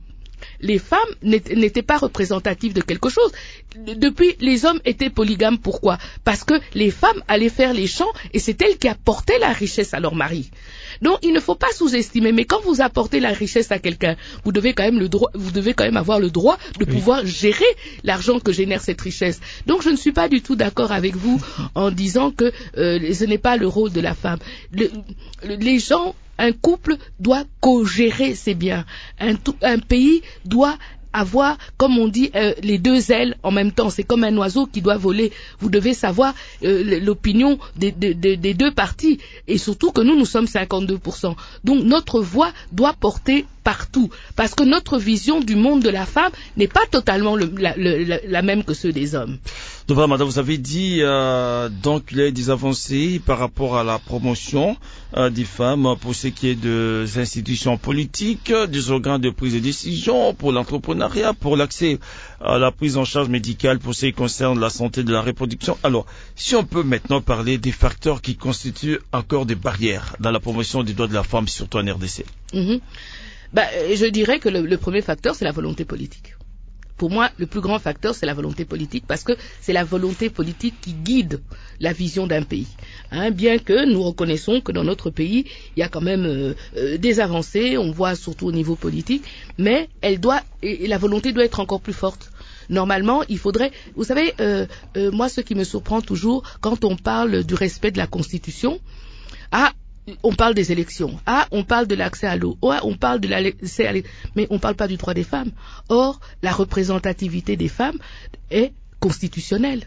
les femmes n'étaient pas représentatives de quelque chose. Depuis, les hommes étaient polygames. Pourquoi? Parce que les femmes allaient faire les champs et c'est elles qui apportaient la richesse à leur mari. Donc, il ne faut pas sous-estimer. Mais quand vous apportez la richesse à quelqu'un, vous devez quand même le droit, vous devez quand même avoir le droit de oui. pouvoir gérer l'argent que génère cette richesse. Donc, je ne suis pas du tout d'accord avec vous en disant que euh, ce n'est pas le rôle de la femme. Le, le, les gens, un couple doit co-gérer ses biens. Un, un pays doit avoir, comme on dit, euh, les deux ailes en même temps. C'est comme un oiseau qui doit voler. Vous devez savoir euh, l'opinion des, des, des, des deux parties. Et surtout que nous, nous sommes cinquante-deux pour cent. Donc notre voix doit porter partout. Parce que notre vision du monde de la femme n'est pas totalement le, la, la, la même que ceux des hommes. Donc voilà, madame, vous avez dit euh, donc il y a des avancées par rapport à la promotion euh, des femmes pour ce qui est des institutions politiques, des organes de prise de décision, pour l'entrepreneuriat, pour l'accès à la prise en charge médicale pour ce qui concerne la santé de la reproduction. Alors, si on peut maintenant parler des facteurs qui constituent encore des barrières dans la promotion des droits de la femme, surtout en R D C. Mm-hmm. Bah, je dirais que le, le premier facteur, c'est la volonté politique. Pour moi, le plus grand facteur, c'est la volonté politique, parce que c'est la volonté politique qui guide la vision d'un pays. Hein, bien que nous reconnaissons que dans notre pays, il y a quand même euh, euh, des avancées, on voit surtout au niveau politique, mais elle doit, et la volonté doit être encore plus forte. Normalement, il faudrait, vous savez, euh, euh, moi, ce qui me surprend toujours, quand on parle du respect de la Constitution, ah, on parle des élections, ah, on parle de l'accès à l'eau, ah, on parle de l'accès à l'eau, mais on ne parle pas du droit des femmes. Or, la représentativité des femmes est constitutionnelle.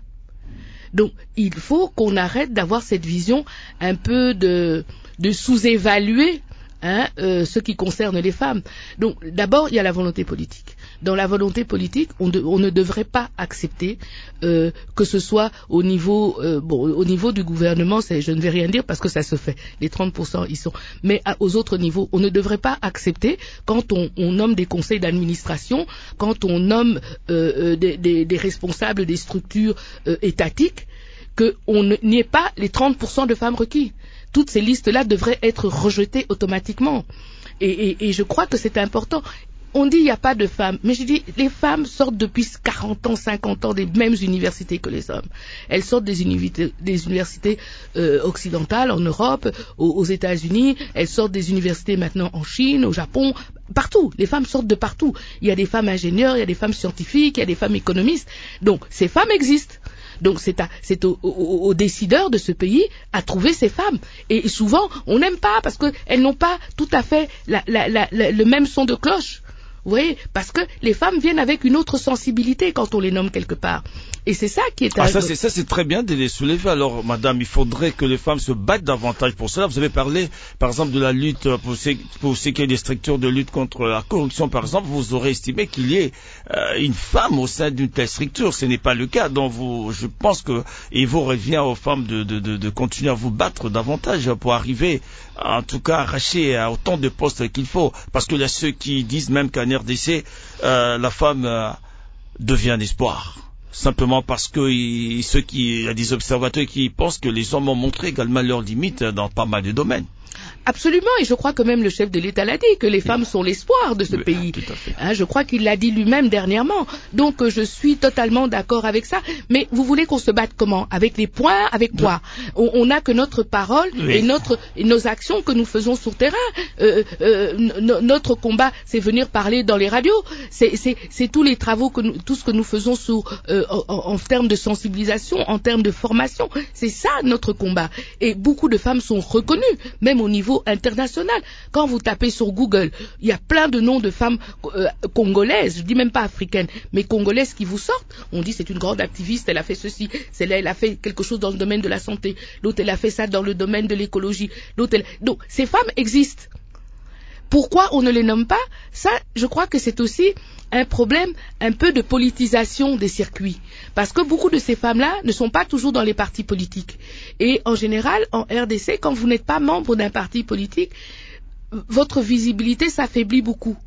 Donc, il faut qu'on arrête d'avoir cette vision un peu de, de sous-évaluer hein, euh, ce qui concerne les femmes. Donc, d'abord, il y a la volonté politique. Dans la volonté politique, on, de, on ne devrait pas accepter euh, que ce soit au niveau, euh, bon, au niveau du gouvernement, c'est, je ne vais rien dire parce que ça se fait. Les trente pour cent y sont. Mais à, aux autres niveaux, on ne devrait pas accepter quand on, on nomme des conseils d'administration, quand on nomme euh, euh, des, des, des responsables des structures euh, étatiques, qu'on n'y ait pas les trente pour cent de femmes requis. Toutes ces listes-là devraient être rejetées automatiquement. Et, et, et je crois que c'est important. On dit il n'y a pas de femmes, mais je dis les femmes sortent depuis quarante ans, cinquante ans des mêmes universités que les hommes. Elles sortent des universités, des universités euh, occidentales en Europe, aux, aux États-Unis, elles sortent des universités maintenant en Chine, au Japon, partout. Les femmes sortent de partout. Il y a des femmes ingénieures, il y a des femmes scientifiques, il y a des femmes économistes. Donc ces femmes existent. Donc c'est, à, c'est aux, aux, aux décideurs de ce pays à trouver ces femmes. Et souvent on n'aime pas parce qu'elles n'ont pas tout à fait la, la, la, la, le même son de cloche. Vous voyez, parce que les femmes viennent avec une autre sensibilité quand on les nomme quelque part. Et c'est ça qui est... Ah, ça, c'est, ça, c'est très bien de les soulever. Alors, madame, il faudrait que les femmes se battent davantage pour cela. Vous avez parlé, par exemple, de la lutte pour ce, pour ce qui est des structures de lutte contre la corruption, par exemple. Vous aurez estimé qu'il y ait euh, une femme au sein d'une telle structure. Ce n'est pas le cas. Donc, vous, je pense que il vous revient aux femmes de, de, de, de continuer à vous battre davantage pour arriver, en tout cas, arracher à autant de postes qu'il faut. Parce que il y a ceux qui disent même qu'en R D C, euh, la femme euh, devient un espoir. Simplement parce que il, ceux qui, il y a des observateurs qui pensent que les hommes ont montré également leurs limites dans pas mal de domaines. Absolument, et je crois que même le chef de l'État l'a dit, que les femmes sont l'espoir de ce oui, pays. Tout à fait. Hein, je crois qu'il l'a dit lui-même dernièrement. Donc euh, je suis totalement d'accord avec ça. Mais vous voulez qu'on se batte comment? Avec les poings? Avec quoi? On n'a que notre parole oui. et, notre, et nos actions que nous faisons sur terrain. Euh, euh, n- notre combat, c'est venir parler dans les radios. C'est, c'est, c'est tous les travaux, que nous, tout ce que nous faisons sur, euh, en, en termes de sensibilisation, en termes de formation. C'est ça notre combat. Et beaucoup de femmes sont reconnues, même au niveau international. Quand vous tapez sur Google, il y a plein de noms de femmes euh, congolaises, je dis même pas africaines, mais congolaises qui vous sortent. On dit c'est une grande activiste, elle a fait ceci, celle-là elle a fait quelque chose dans le domaine de la santé, l'autre elle a fait ça dans le domaine de l'écologie, l'autre elle... Donc ces femmes existent. Pourquoi on ne les nomme pas? Ça, je crois que c'est aussi un problème un peu de politisation des circuits. Parce que beaucoup de ces femmes-là ne sont pas toujours dans les partis politiques. Et en général, en R D C, quand vous n'êtes pas membre d'un parti politique, votre visibilité s'affaiblit beaucoup.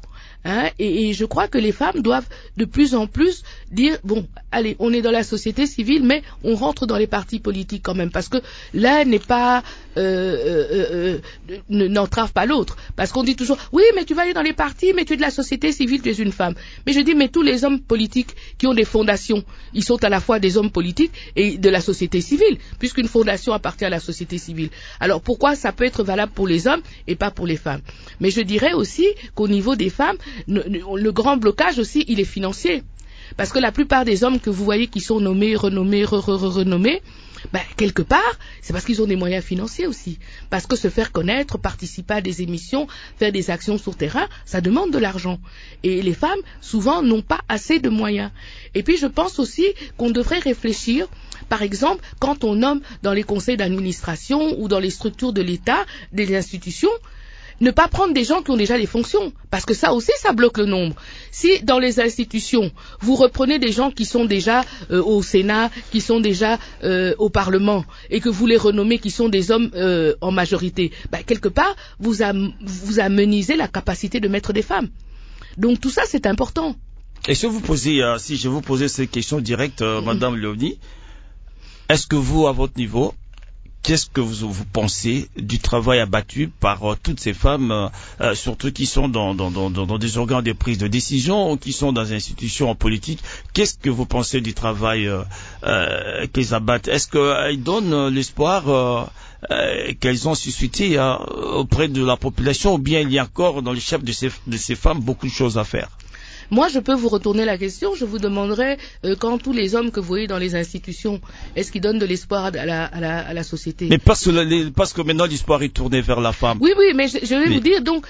Hein, et, et je crois que les femmes doivent de plus en plus dire, bon, allez, on est dans la société civile, mais on rentre dans les partis politiques quand même, parce que l'un n'est pas, euh, euh, euh, n'entrave pas l'autre. Parce qu'on dit toujours, oui, mais tu vas aller dans les partis, mais tu es de la société civile, tu es une femme. Mais je dis, mais tous les hommes politiques qui ont des fondations, ils sont à la fois des hommes politiques et de la société civile, puisqu'une fondation appartient à la société civile. Alors pourquoi ça peut être valable pour les hommes et pas pour les femmes? Mais je dirais aussi qu'au niveau des femmes, le grand blocage aussi, il est financier. Parce que la plupart des hommes que vous voyez qui sont nommés, renommés, re, re, re, renommés, ben, quelque part, c'est parce qu'ils ont des moyens financiers aussi. Parce que se faire connaître, participer à des émissions, faire des actions sur terrain, ça demande de l'argent. Et les femmes, souvent, n'ont pas assez de moyens. Et puis, je pense aussi qu'on devrait réfléchir, par exemple, quand on nomme dans les conseils d'administration ou dans les structures de l'État, des institutions, ne pas prendre des gens qui ont déjà les fonctions, parce que ça aussi, ça bloque le nombre. Si dans les institutions, vous reprenez des gens qui sont déjà euh, au Sénat, qui sont déjà euh, au Parlement, et que vous les renommez qui sont des hommes euh, en majorité, bah, quelque part, vous, am vous amenuisez la capacité de mettre des femmes. Donc tout ça, c'est important. Et si vous posez, euh, si je vous posais cette question directe, euh, mm-hmm. Madame Léonie, est-ce que vous, à votre niveau, qu'est-ce que vous, vous pensez du travail abattu par euh, toutes ces femmes, euh, surtout qui sont dans, dans, dans, dans des organes de prise de décision ou qui sont dans des institutions politiques? Qu'est-ce que vous pensez du travail euh, euh, qu'elles abattent? Est-ce qu'elles donnent euh, l'espoir euh, euh, qu'elles ont suscité euh, auprès de la population, ou bien il y a encore dans les chefs de ces, de ces femmes beaucoup de choses à faire? Moi, je peux vous retourner la question. Je vous demanderai, euh, quand tous les hommes que vous voyez dans les institutions, est-ce qu'ils donnent de l'espoir à la, à la, à la société? Mais parce que, les, parce que maintenant, l'espoir est tourné vers la femme. Oui, oui, mais je, je vais oui. vous dire, donc,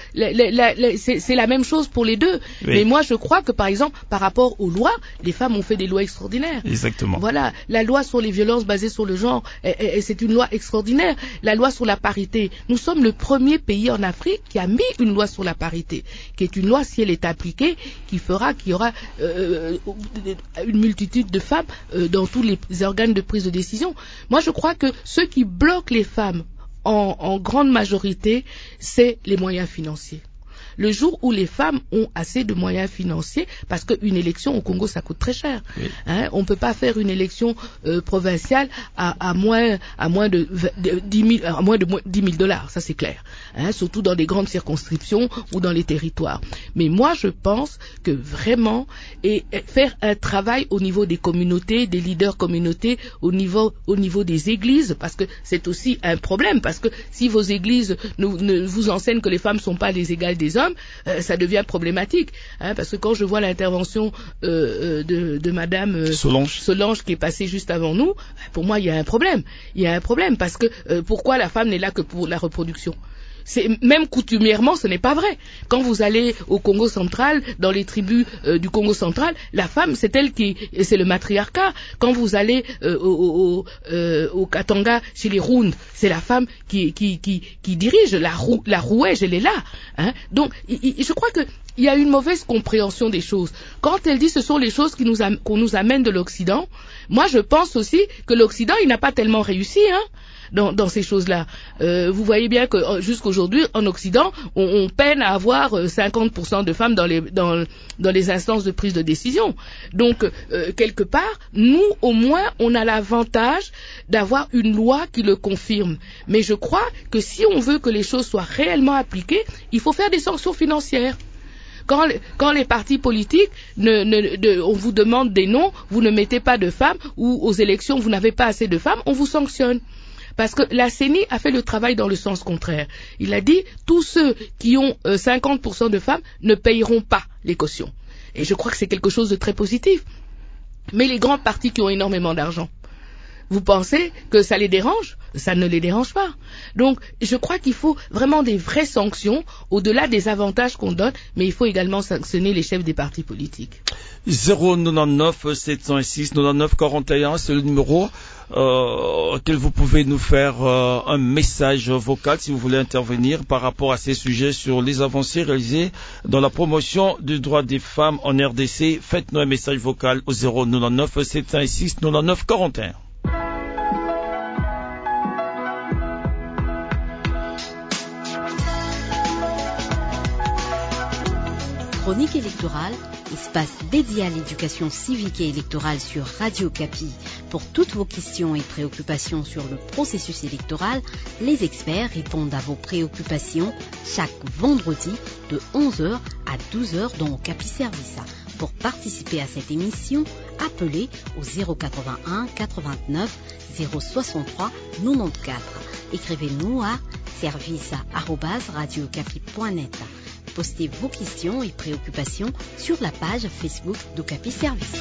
c'est la même chose pour les deux. Oui. Mais moi, je crois que, par exemple, par rapport aux lois, les femmes ont fait des lois extraordinaires. Exactement. Voilà. La loi sur les violences basées sur le genre, c'est une loi extraordinaire. La loi sur la parité. Nous sommes le premier pays en Afrique qui a mis une loi sur la parité, qui est une loi, si elle est appliquée, qui fera qu'il y aura euh, une multitude de femmes euh, dans tous les organes de prise de décision. Moi, je crois que ce qui bloque les femmes en, en grande majorité, c'est les moyens financiers. Le jour où les femmes ont assez de moyens financiers, parce qu'une élection au Congo, ça coûte très cher. Oui. Hein, on ne peut pas faire une élection euh, provinciale à, à, moins, à moins de, de, dix mille, à moins de dix mille dollars, ça c'est clair. Hein, surtout dans des grandes circonscriptions ou dans les territoires. Mais moi, je pense que vraiment, et, et faire un travail au niveau des communautés, des leaders communautés, au niveau, au niveau des églises, parce que c'est aussi un problème, parce que si vos églises ne, ne vous enseignent que les femmes ne sont pas les égales des hommes, Euh, ça devient problématique, hein, parce que quand je vois l'intervention euh, de, de Madame euh, Solange. Solange qui est passée juste avant nous, pour moi il y a un problème. Il y a un problème parce que euh, pourquoi la femme n'est là que pour la reproduction? C'est, même coutumièrement, ce n'est pas vrai. Quand vous allez au Congo central, dans les tribus euh, du Congo central, la femme, c'est elle qui, c'est le matriarcat. Quand vous allez euh, au, au, euh, au Katanga, chez les Rounds, c'est la femme qui, qui, qui, qui dirige. La, rou, la rouège, elle est là. Hein. Donc, il, il, je crois que il y a une mauvaise compréhension des choses. Quand elle dit ce sont les choses qui nous am- qu'on nous amène de l'Occident, moi je pense aussi que l'Occident, il n'a pas tellement réussi, hein. Dans, dans ces choses-là. Euh, vous voyez bien que jusqu'aujourd'hui, en Occident, on, on peine à avoir cinquante pour cent de femmes dans les, dans, dans les instances de prise de décision. Donc, euh, quelque part, nous, au moins, on a l'avantage d'avoir une loi qui le confirme. Mais je crois que si on veut que les choses soient réellement appliquées, il faut faire des sanctions financières. Quand, quand les partis politiques, ne, ne, de, on vous demande des noms, vous ne mettez pas de femmes, ou aux élections, vous n'avez pas assez de femmes, on vous sanctionne. Parce que la C E N I a fait le travail dans le sens contraire. Il a dit, tous ceux qui ont euh, cinquante pour cent de femmes ne payeront pas les cautions. Et je crois que c'est quelque chose de très positif. Mais les grands partis qui ont énormément d'argent, vous pensez que ça les dérange? Ça ne les dérange pas. Donc, je crois qu'il faut vraiment des vraies sanctions, au-delà des avantages qu'on donne, mais il faut également sanctionner les chefs des partis politiques. zéro neuf sept zéro six quatre-vingt-neuf quarante et un, c'est le numéro euh, auquel vous pouvez nous faire euh, un message vocal si vous voulez intervenir par rapport à ces sujets sur les avancées réalisées dans la promotion du droit des femmes en R D C. Faites-nous un message vocal au zéro neuf sept zéro six quatre-vingt-neuf quarante et un. Chronique électorale, espace dédié à l'éducation civique et électorale sur Radio Kapi. Pour toutes vos questions et préoccupations sur le processus électoral, les experts répondent à vos préoccupations chaque vendredi de onze heures à douze heures dans Kapi Service. Pour participer à cette émission, appelez au zéro quatre-vingt-un quatre-vingt-neuf zéro soixante-trois quatre-vingt-quatorze. Écrivez-nous à service arobase radiocapi point net. Postez vos questions et préoccupations sur la page Facebook d'Okapi Service.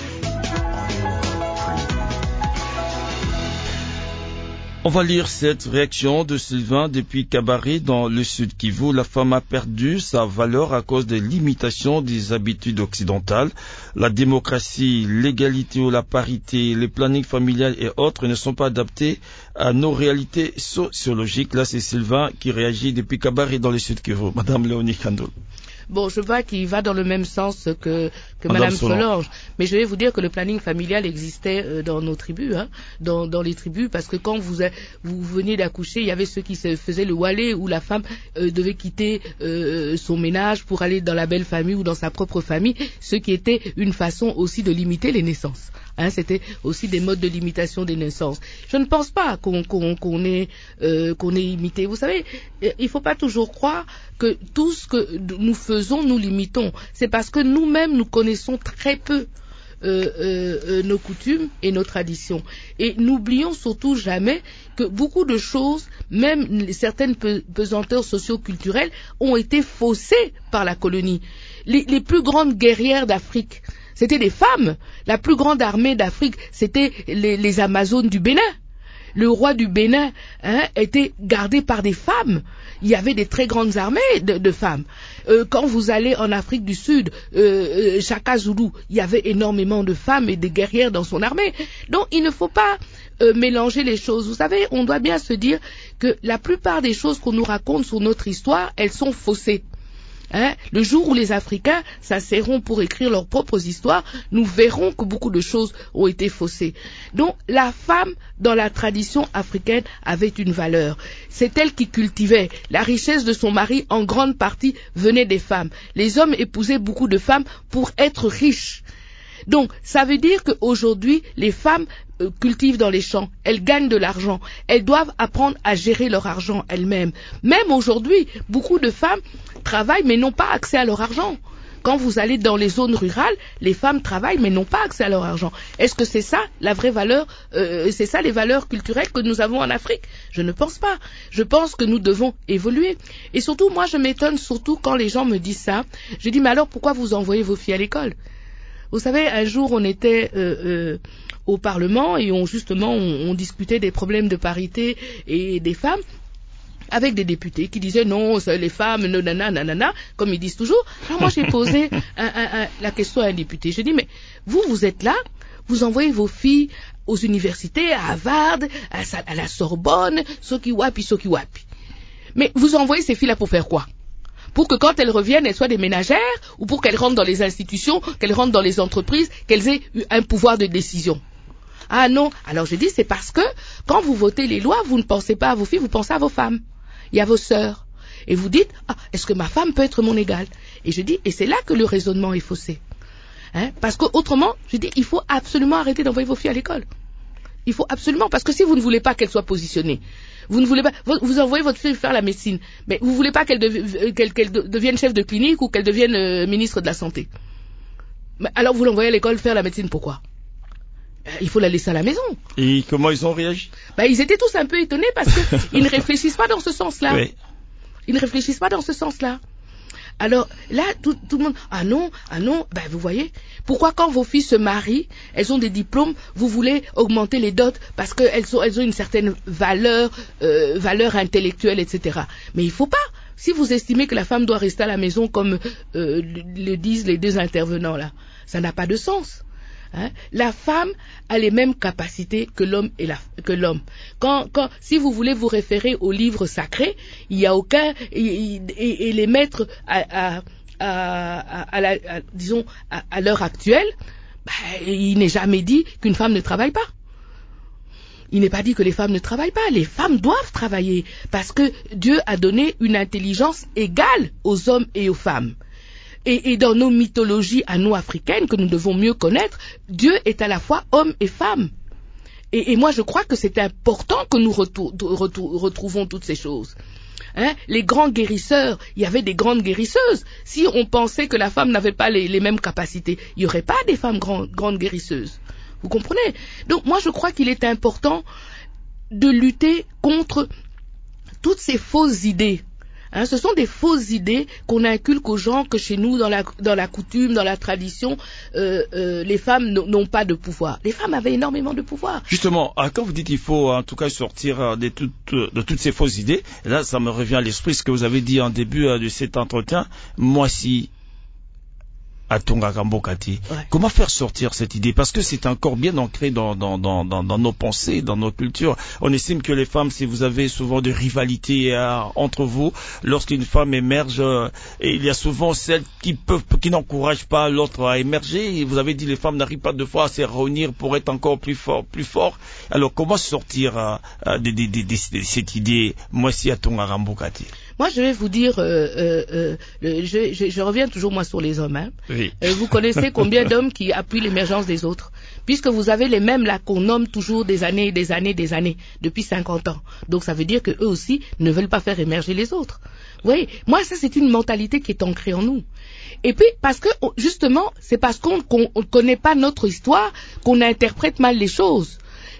On va lire cette réaction de Sylvain depuis Cabaret dans le Sud Kivu. La femme a perdu sa valeur à cause des limitations des habitudes occidentales. La démocratie, l'égalité ou la parité, les plannings familiales et autres ne sont pas adaptés à nos réalités sociologiques. Là, c'est Sylvain qui réagit depuis Cabaret dans le Sud Kivu. Madame Léonie Kandoul. Bon, je vois qu'il va dans le même sens que, que Madame, Madame Solange. Mais je vais vous dire que le planning familial existait euh, dans nos tribus, hein, dans, dans les tribus, parce que quand vous, vous veniez d'accoucher, il y avait ceux qui se faisaient le walé, où la femme euh, devait quitter euh, son ménage pour aller dans la belle famille ou dans sa propre famille, ce qui était une façon aussi de limiter les naissances. Hein, c'était aussi des modes de limitation des naissances. Je ne pense pas qu'on qu'on, qu'on ait euh, qu'on ait imité. Vous savez, il ne faut pas toujours croire que tout ce que nous faisons, nous l'imitons. C'est parce que nous-mêmes, nous connaissons très peu euh, euh, nos coutumes et nos traditions. Et n'oublions surtout jamais que beaucoup de choses, même certaines pesanteurs socio-culturelles, ont été faussées par la colonie. Les, les plus grandes guerrières d'Afrique, c'était des femmes. La plus grande armée d'Afrique, c'était les, les Amazones du Bénin. Le roi du Bénin hein, était gardé par des femmes. Il y avait des très grandes armées de, de femmes. Euh, quand vous allez en Afrique du Sud, euh, Chaka Zulu, il y avait énormément de femmes et de guerrières dans son armée. Donc il ne faut pas euh, mélanger les choses. Vous savez, on doit bien se dire que la plupart des choses qu'on nous raconte sur notre histoire, elles sont faussées. Hein, le jour où les Africains s'asserront pour écrire leurs propres histoires, nous verrons que beaucoup de choses ont été faussées. Donc, la femme, dans la tradition africaine, avait une valeur. C'est elle qui cultivait. La richesse de son mari, en grande partie, venait des femmes. Les hommes épousaient beaucoup de femmes pour être riches. Donc, ça veut dire qu'aujourd'hui, les femmes euh, cultivent dans les champs, elles gagnent de l'argent, elles doivent apprendre à gérer leur argent elles-mêmes. Même aujourd'hui, beaucoup de femmes travaillent mais n'ont pas accès à leur argent. Quand vous allez dans les zones rurales, les femmes travaillent mais n'ont pas accès à leur argent. Est-ce que c'est ça la vraie valeur, euh, c'est ça les valeurs culturelles que nous avons en Afrique? Je ne pense pas. Je pense que nous devons évoluer. Et surtout, moi je m'étonne surtout quand les gens me disent ça. Je dis, mais alors pourquoi vous envoyez vos filles à l'école? Vous savez, un jour, on était euh, euh, au Parlement et on justement on, on discutait des problèmes de parité et des femmes avec des députés qui disaient non, les femmes, nanana, nanana, comme ils disent toujours. Alors moi, j'ai posé un, un, un, la question à un député. Je dis, mais vous, vous êtes là, vous envoyez vos filles aux universités, à Harvard, à, à la Sorbonne, Sokiwapi, Sokiwapi. Mais vous envoyez ces filles-là pour faire quoi? Pour que quand elles reviennent, elles soient des ménagères, ou pour qu'elles rentrent dans les institutions, qu'elles rentrent dans les entreprises, qu'elles aient un pouvoir de décision. Ah non, alors je dis, c'est parce que quand vous votez les lois, vous ne pensez pas à vos filles, vous pensez à vos femmes, et à vos sœurs. Et vous dites, ah, est-ce que ma femme peut être mon égale? Et je dis, et c'est là que le raisonnement est faussé. Hein? Parce qu'autrement, je dis, il faut absolument arrêter d'envoyer vos filles à l'école. Il faut absolument, parce que si vous ne voulez pas qu'elles soient positionnées, vous ne voulez pas, vous, vous envoyez votre fille faire la médecine, mais vous ne voulez pas qu'elle, dev, qu'elle, qu'elle devienne chef de clinique ou qu'elle devienne euh, ministre de la Santé. Mais alors vous l'envoyez à l'école faire la médecine, pourquoi? euh, Il faut la laisser à la maison. Et comment ils ont réagi? Ben, ils étaient tous un peu étonnés parce qu'ils ne réfléchissent pas dans ce sens-là. Oui. Ils ne réfléchissent pas dans ce sens-là. Alors là, tout, tout le monde, ah non, ah non, ben vous voyez, pourquoi quand vos filles se marient, elles ont des diplômes, vous voulez augmenter les dots parce qu'elles ont, elles ont une certaine valeur, euh, valeur intellectuelle, et cetera. Mais il faut pas. Si vous estimez que la femme doit rester à la maison comme euh, le disent les deux intervenants là, ça n'a pas de sens. Hein? La femme a les mêmes capacités que l'homme et la, que l'homme. Quand, quand, si vous voulez vous référer aux livres sacrés, il n'y a aucun et, et, et les mettre à, à, à, à, à, la, à disons à, à l'heure actuelle, bah, il n'est jamais dit qu'une femme ne travaille pas. Il n'est pas dit que les femmes ne travaillent pas. Les femmes doivent travailler parce que Dieu a donné une intelligence égale aux hommes et aux femmes. et, et dans nos mythologies à nous africaines que nous devons mieux connaître, Dieu est à la fois homme et femme. Et, et moi, je crois que c'est important que nous retour, retour, retrouvons toutes ces choses. Hein, les grands guérisseurs, il y avait des grandes guérisseuses. Si on pensait que la femme n'avait pas les, les mêmes capacités, il n'y aurait pas des femmes grand, grandes guérisseuses. Vous comprenez? Donc moi je crois qu'il est important de lutter contre toutes ces fausses idées. Hein, ce sont des fausses idées qu'on inculque aux gens que chez nous, dans la, dans la coutume, dans la tradition, euh, euh, les femmes n'ont pas de pouvoir. Les femmes avaient énormément de pouvoir. Justement, quand vous dites qu'il faut en tout cas sortir de, tout, de toutes ces fausses idées, là ça me revient à l'esprit ce que vous avez dit en début de cet entretien, moi si à Tongakambokati. Ouais. Comment faire sortir cette idée? Parce que c'est encore bien ancré dans, dans, dans, dans, dans nos pensées, dans nos cultures. On estime que les femmes, si vous avez souvent de rivalités euh, entre vous, lorsqu'une femme émerge, euh, et il y a souvent celles qui peuvent, qui n'encouragent pas l'autre à émerger. Et vous avez dit les femmes n'arrivent pas deux fois à se réunir pour être encore plus fort, plus fort. Alors comment sortir euh, de, de, de, de, de cette idée, moi si à Tongakambokati? Moi, je vais vous dire, euh, euh, euh, je, je, je reviens toujours moi sur les hommes. Hein. Oui. Euh, vous connaissez combien d'hommes qui appuient l'émergence des autres? Puisque vous avez les mêmes là qu'on nomme toujours des années, des années, des années, depuis cinquante ans. Donc ça veut dire que eux aussi ne veulent pas faire émerger les autres. Oui, moi ça c'est une mentalité qui est ancrée en nous. Et puis parce que justement, c'est parce qu'on ne connaît pas notre histoire qu'on interprète mal les choses.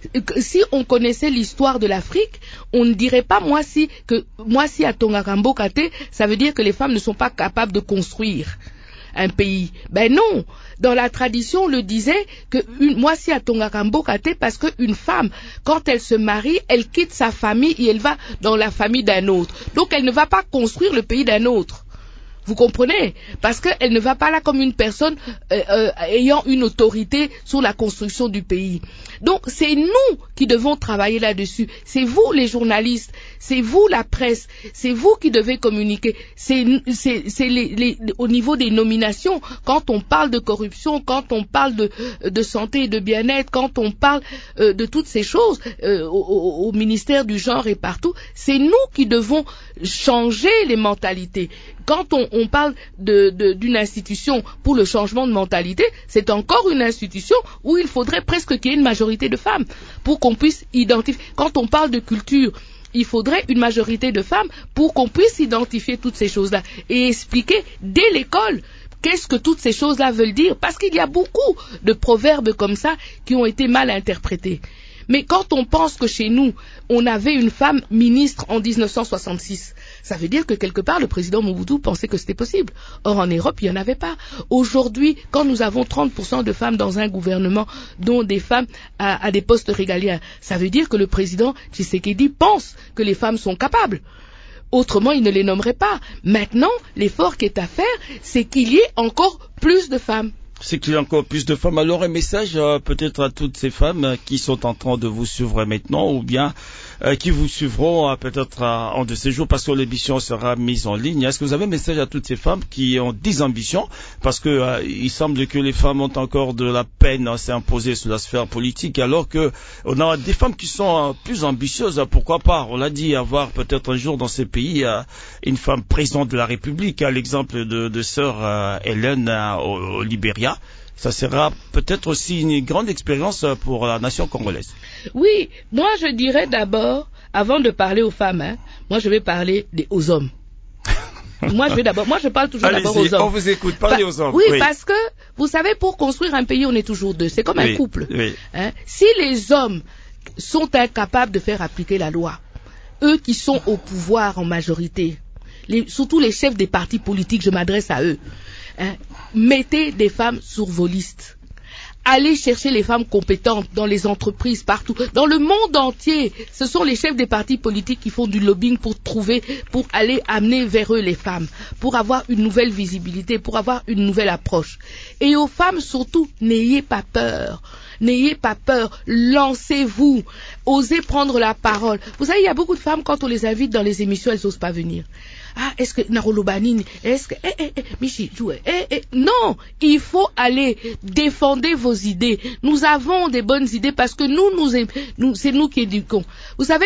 Si on connaissait l'histoire de l'Afrique, on ne dirait pas moi si que moi si à Tongakambokate, ça veut dire que les femmes ne sont pas capables de construire un pays. Ben non, dans la tradition on le disait que une, moi si à Tongakambokate parce qu'une femme quand elle se marie, elle quitte sa famille et elle va dans la famille d'un autre. Donc elle ne va pas construire le pays d'un autre. Vous comprenez? Parce qu'elle ne va pas là comme une personne euh, euh, ayant une autorité sur la construction du pays. Donc c'est nous qui devons travailler là-dessus. C'est vous les journalistes, c'est vous la presse, c'est vous qui devez communiquer. C'est, c'est, c'est les, les, au niveau des nominations, quand on parle de corruption, quand on parle de, de santé et de bien-être, quand on parle euh, de toutes ces choses euh, au, au ministère du genre et partout, c'est nous qui devons changer les mentalités. Quand on, on parle de, de, d'une institution pour le changement de mentalité, c'est encore une institution où il faudrait presque qu'il y ait une majorité de femmes pour qu'on puisse identifier. Quand on parle de culture, il faudrait une majorité de femmes pour qu'on puisse identifier toutes ces choses-là et expliquer dès l'école qu'est-ce que toutes ces choses-là veulent dire. Parce qu'il y a beaucoup de proverbes comme ça qui ont été mal interprétés. Mais quand on pense que chez nous, on avait une femme ministre en dix-neuf cent soixante-six, ça veut dire que quelque part le président Mobutu pensait que c'était possible. Or en Europe, il n'y en avait pas. Aujourd'hui, quand nous avons trente pour cent de femmes dans un gouvernement, dont des femmes à, à des postes régaliens, ça veut dire que le président Tshisekedi pense que les femmes sont capables. Autrement, il ne les nommerait pas. Maintenant, l'effort qui est à faire, c'est qu'il y ait encore plus de femmes. C'est qu'il y a encore plus de femmes. Alors un message euh, peut-être à toutes ces femmes euh, qui sont en train de vous suivre maintenant ou bien euh, qui vous suivront euh, peut-être euh, en de ces jours parce que l'émission sera mise en ligne. Est-ce que vous avez un message à toutes ces femmes qui ont des ambitions? Parce que euh, il semble que les femmes ont encore de la peine à s'imposer sur la sphère politique alors que on a des femmes qui sont euh, plus ambitieuses. Pourquoi pas? On l'a dit, avoir peut-être un jour dans ces pays euh, une femme présidente de la République, à l'exemple de, de sœur euh, Hélène euh, au, au Libéria. Ça sera peut-être aussi une grande expérience pour la nation congolaise. Oui, moi je dirais d'abord, avant de parler aux femmes, hein, moi je vais parler des, aux hommes. moi je vais d'abord, moi je parle toujours Allez-y, d'abord aux hommes. On vous écoute, parlez aux hommes. Oui, oui, parce que vous savez, pour construire un pays, on est toujours deux. C'est comme oui, un couple. Oui. Hein. Si les hommes sont incapables de faire appliquer la loi, eux qui sont au pouvoir en majorité, les, surtout les chefs des partis politiques, je m'adresse à eux. Hein, mettez des femmes sur vos listes. Allez chercher les femmes compétentes dans les entreprises, partout. Dans le monde entier, ce sont les chefs des partis politiques qui font du lobbying pour trouver, pour aller amener vers eux les femmes, pour avoir une nouvelle visibilité, pour avoir une nouvelle approche. Et aux femmes surtout, n'ayez pas peur. N'ayez pas peur, lancez-vous, osez prendre la parole. Vous savez, il y a beaucoup de femmes, quand on les invite dans les émissions, elles n'osent pas venir. Ah, est-ce que Narolobanine, est-ce que, eh, eh, eh, Michi, jouez, eh, eh, non, il faut aller, défendez vos idées. Nous avons des bonnes idées parce que nous, nous, nous c'est nous qui éduquons. Vous savez,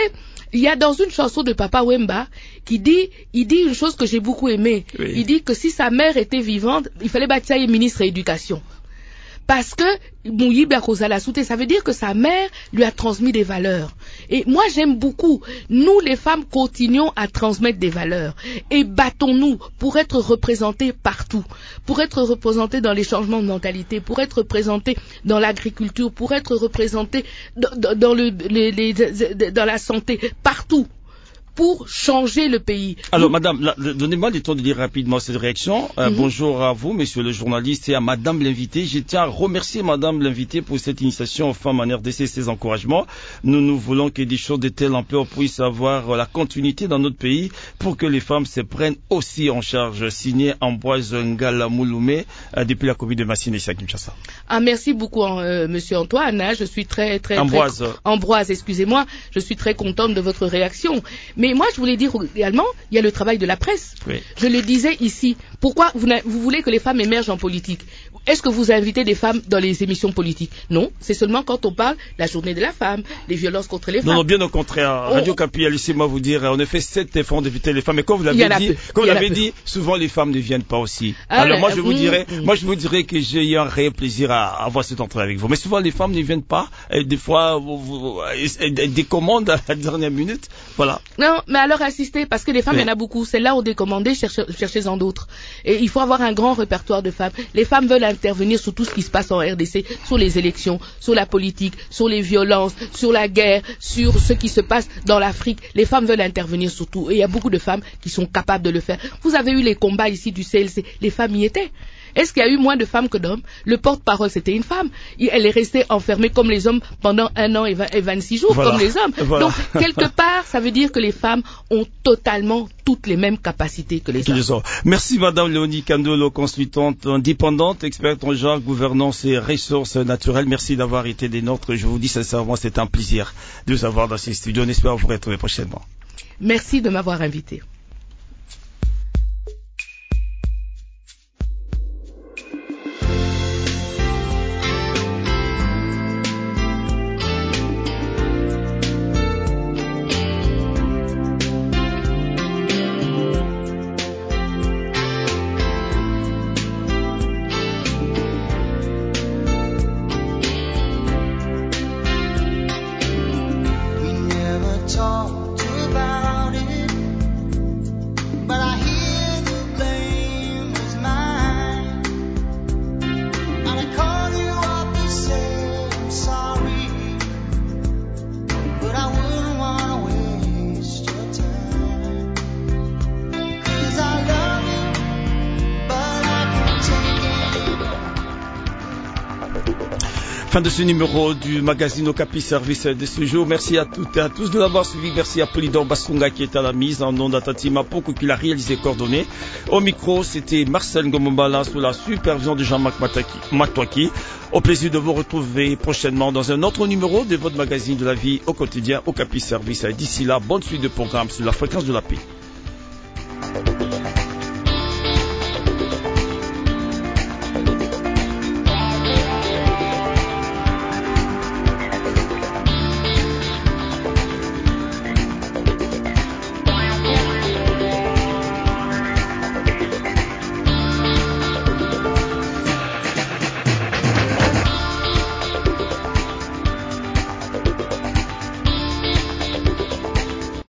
Il y a dans une chanson de Papa Wemba qui dit, il dit une chose que j'ai beaucoup aimée. Oui. Il dit que si sa mère était vivante, il fallait bâtir une ministre de l'éducation. Parce que ça veut dire que sa mère lui a transmis des valeurs. Et moi, j'aime beaucoup. Nous, les femmes, continuons à transmettre des valeurs. Et battons-nous pour être représentées partout. Pour être représentées dans les changements de mentalité, pour être représentées dans l'agriculture, pour être représentées dans, dans, le, les, les, dans la santé, partout. Pour changer le pays. Alors, Nous... madame, la, donnez-moi le temps de dire rapidement cette réaction. Euh, mm-hmm. Bonjour à vous, monsieur le journaliste, et à madame l'invitée. Je tiens à remercier madame l'invitée pour cette initiation aux femmes en R D C, ces encouragements. Nous, nous voulons que des choses de telle ampleur puissent avoir la continuité dans notre pays pour que les femmes se prennent aussi en charge. Signé Ambroise Ngala Mouloumé, euh, depuis la commune de Massine et Kinshasa. Ah, merci beaucoup, euh, monsieur Antoine. Hein, je suis très, très, Ambroise. très... Ambroise, excusez-moi. Je suis très contente de votre réaction. Mais moi, je voulais dire également, il y a le travail de la presse. Oui. Je le disais ici. Pourquoi vous, vous voulez que les femmes émergent en politique? Est-ce que vous invitez des femmes dans les émissions politiques? Non, c'est seulement quand on parle de la journée de la femme, des violences contre les femmes. Non, non, bien au contraire. Radio Capi, laissez-moi vous dire, on a fait sept efforts d'éviter les femmes. Mais comme vous l'avez dit, comme vous l'avez dit, souvent les femmes ne viennent pas aussi. Ah, Alors moi, je vous mmh, dirais, mmh. moi, je vous dirais que j'ai eu un réel plaisir à avoir cette entrée avec vous. Mais souvent les femmes ne viennent pas. Et des fois, vous, vous, des commandes à la dernière minute. Voilà. Non, mais alors insistez, parce que les femmes, il oui. y en a beaucoup. Celles-là ont décommandé, cherchez, cherchez-en d'autres. Et il faut avoir un grand répertoire de femmes. Les femmes veulent intervenir sur tout ce qui se passe en R D C, sur les élections, sur la politique, sur les violences, sur la guerre, sur ce qui se passe dans l'Afrique. Les femmes veulent intervenir sur tout. Et il y a beaucoup de femmes qui sont capables de le faire. Vous avez eu les combats ici du C L C. Les femmes y étaient. Est-ce qu'il y a eu moins de femmes que d'hommes? Le porte-parole, c'était une femme. Elle est restée enfermée comme les hommes pendant un an et, vingt, et vingt-six jours, voilà. Comme les hommes. Voilà. Donc, quelque part, ça veut dire que les femmes ont totalement toutes les mêmes capacités que les hommes. Merci, madame Léonie Kandolo, consultante indépendante, experte en genre, gouvernance et ressources naturelles. Merci d'avoir été des nôtres. Je vous dis sincèrement, c'est un plaisir de vous avoir dans ces studios. On espère vous retrouver prochainement. Merci de m'avoir invité. Fin de ce numéro du magazine Okapi Service de ce jour. Merci à toutes et à tous de l'avoir suivi. Merci à Polydor Baskunga qui est à la mise en nom d'Atatima Poko qui l'a réalisé coordonné. Au micro, c'était Marcel Ngomombala sous la supervision de Jean-Marc Matouaki. Au plaisir de vous retrouver prochainement dans un autre numéro de votre magazine de la vie au quotidien Okapi Service. D'ici là, bonne suite de programmes sur la fréquence de la paix.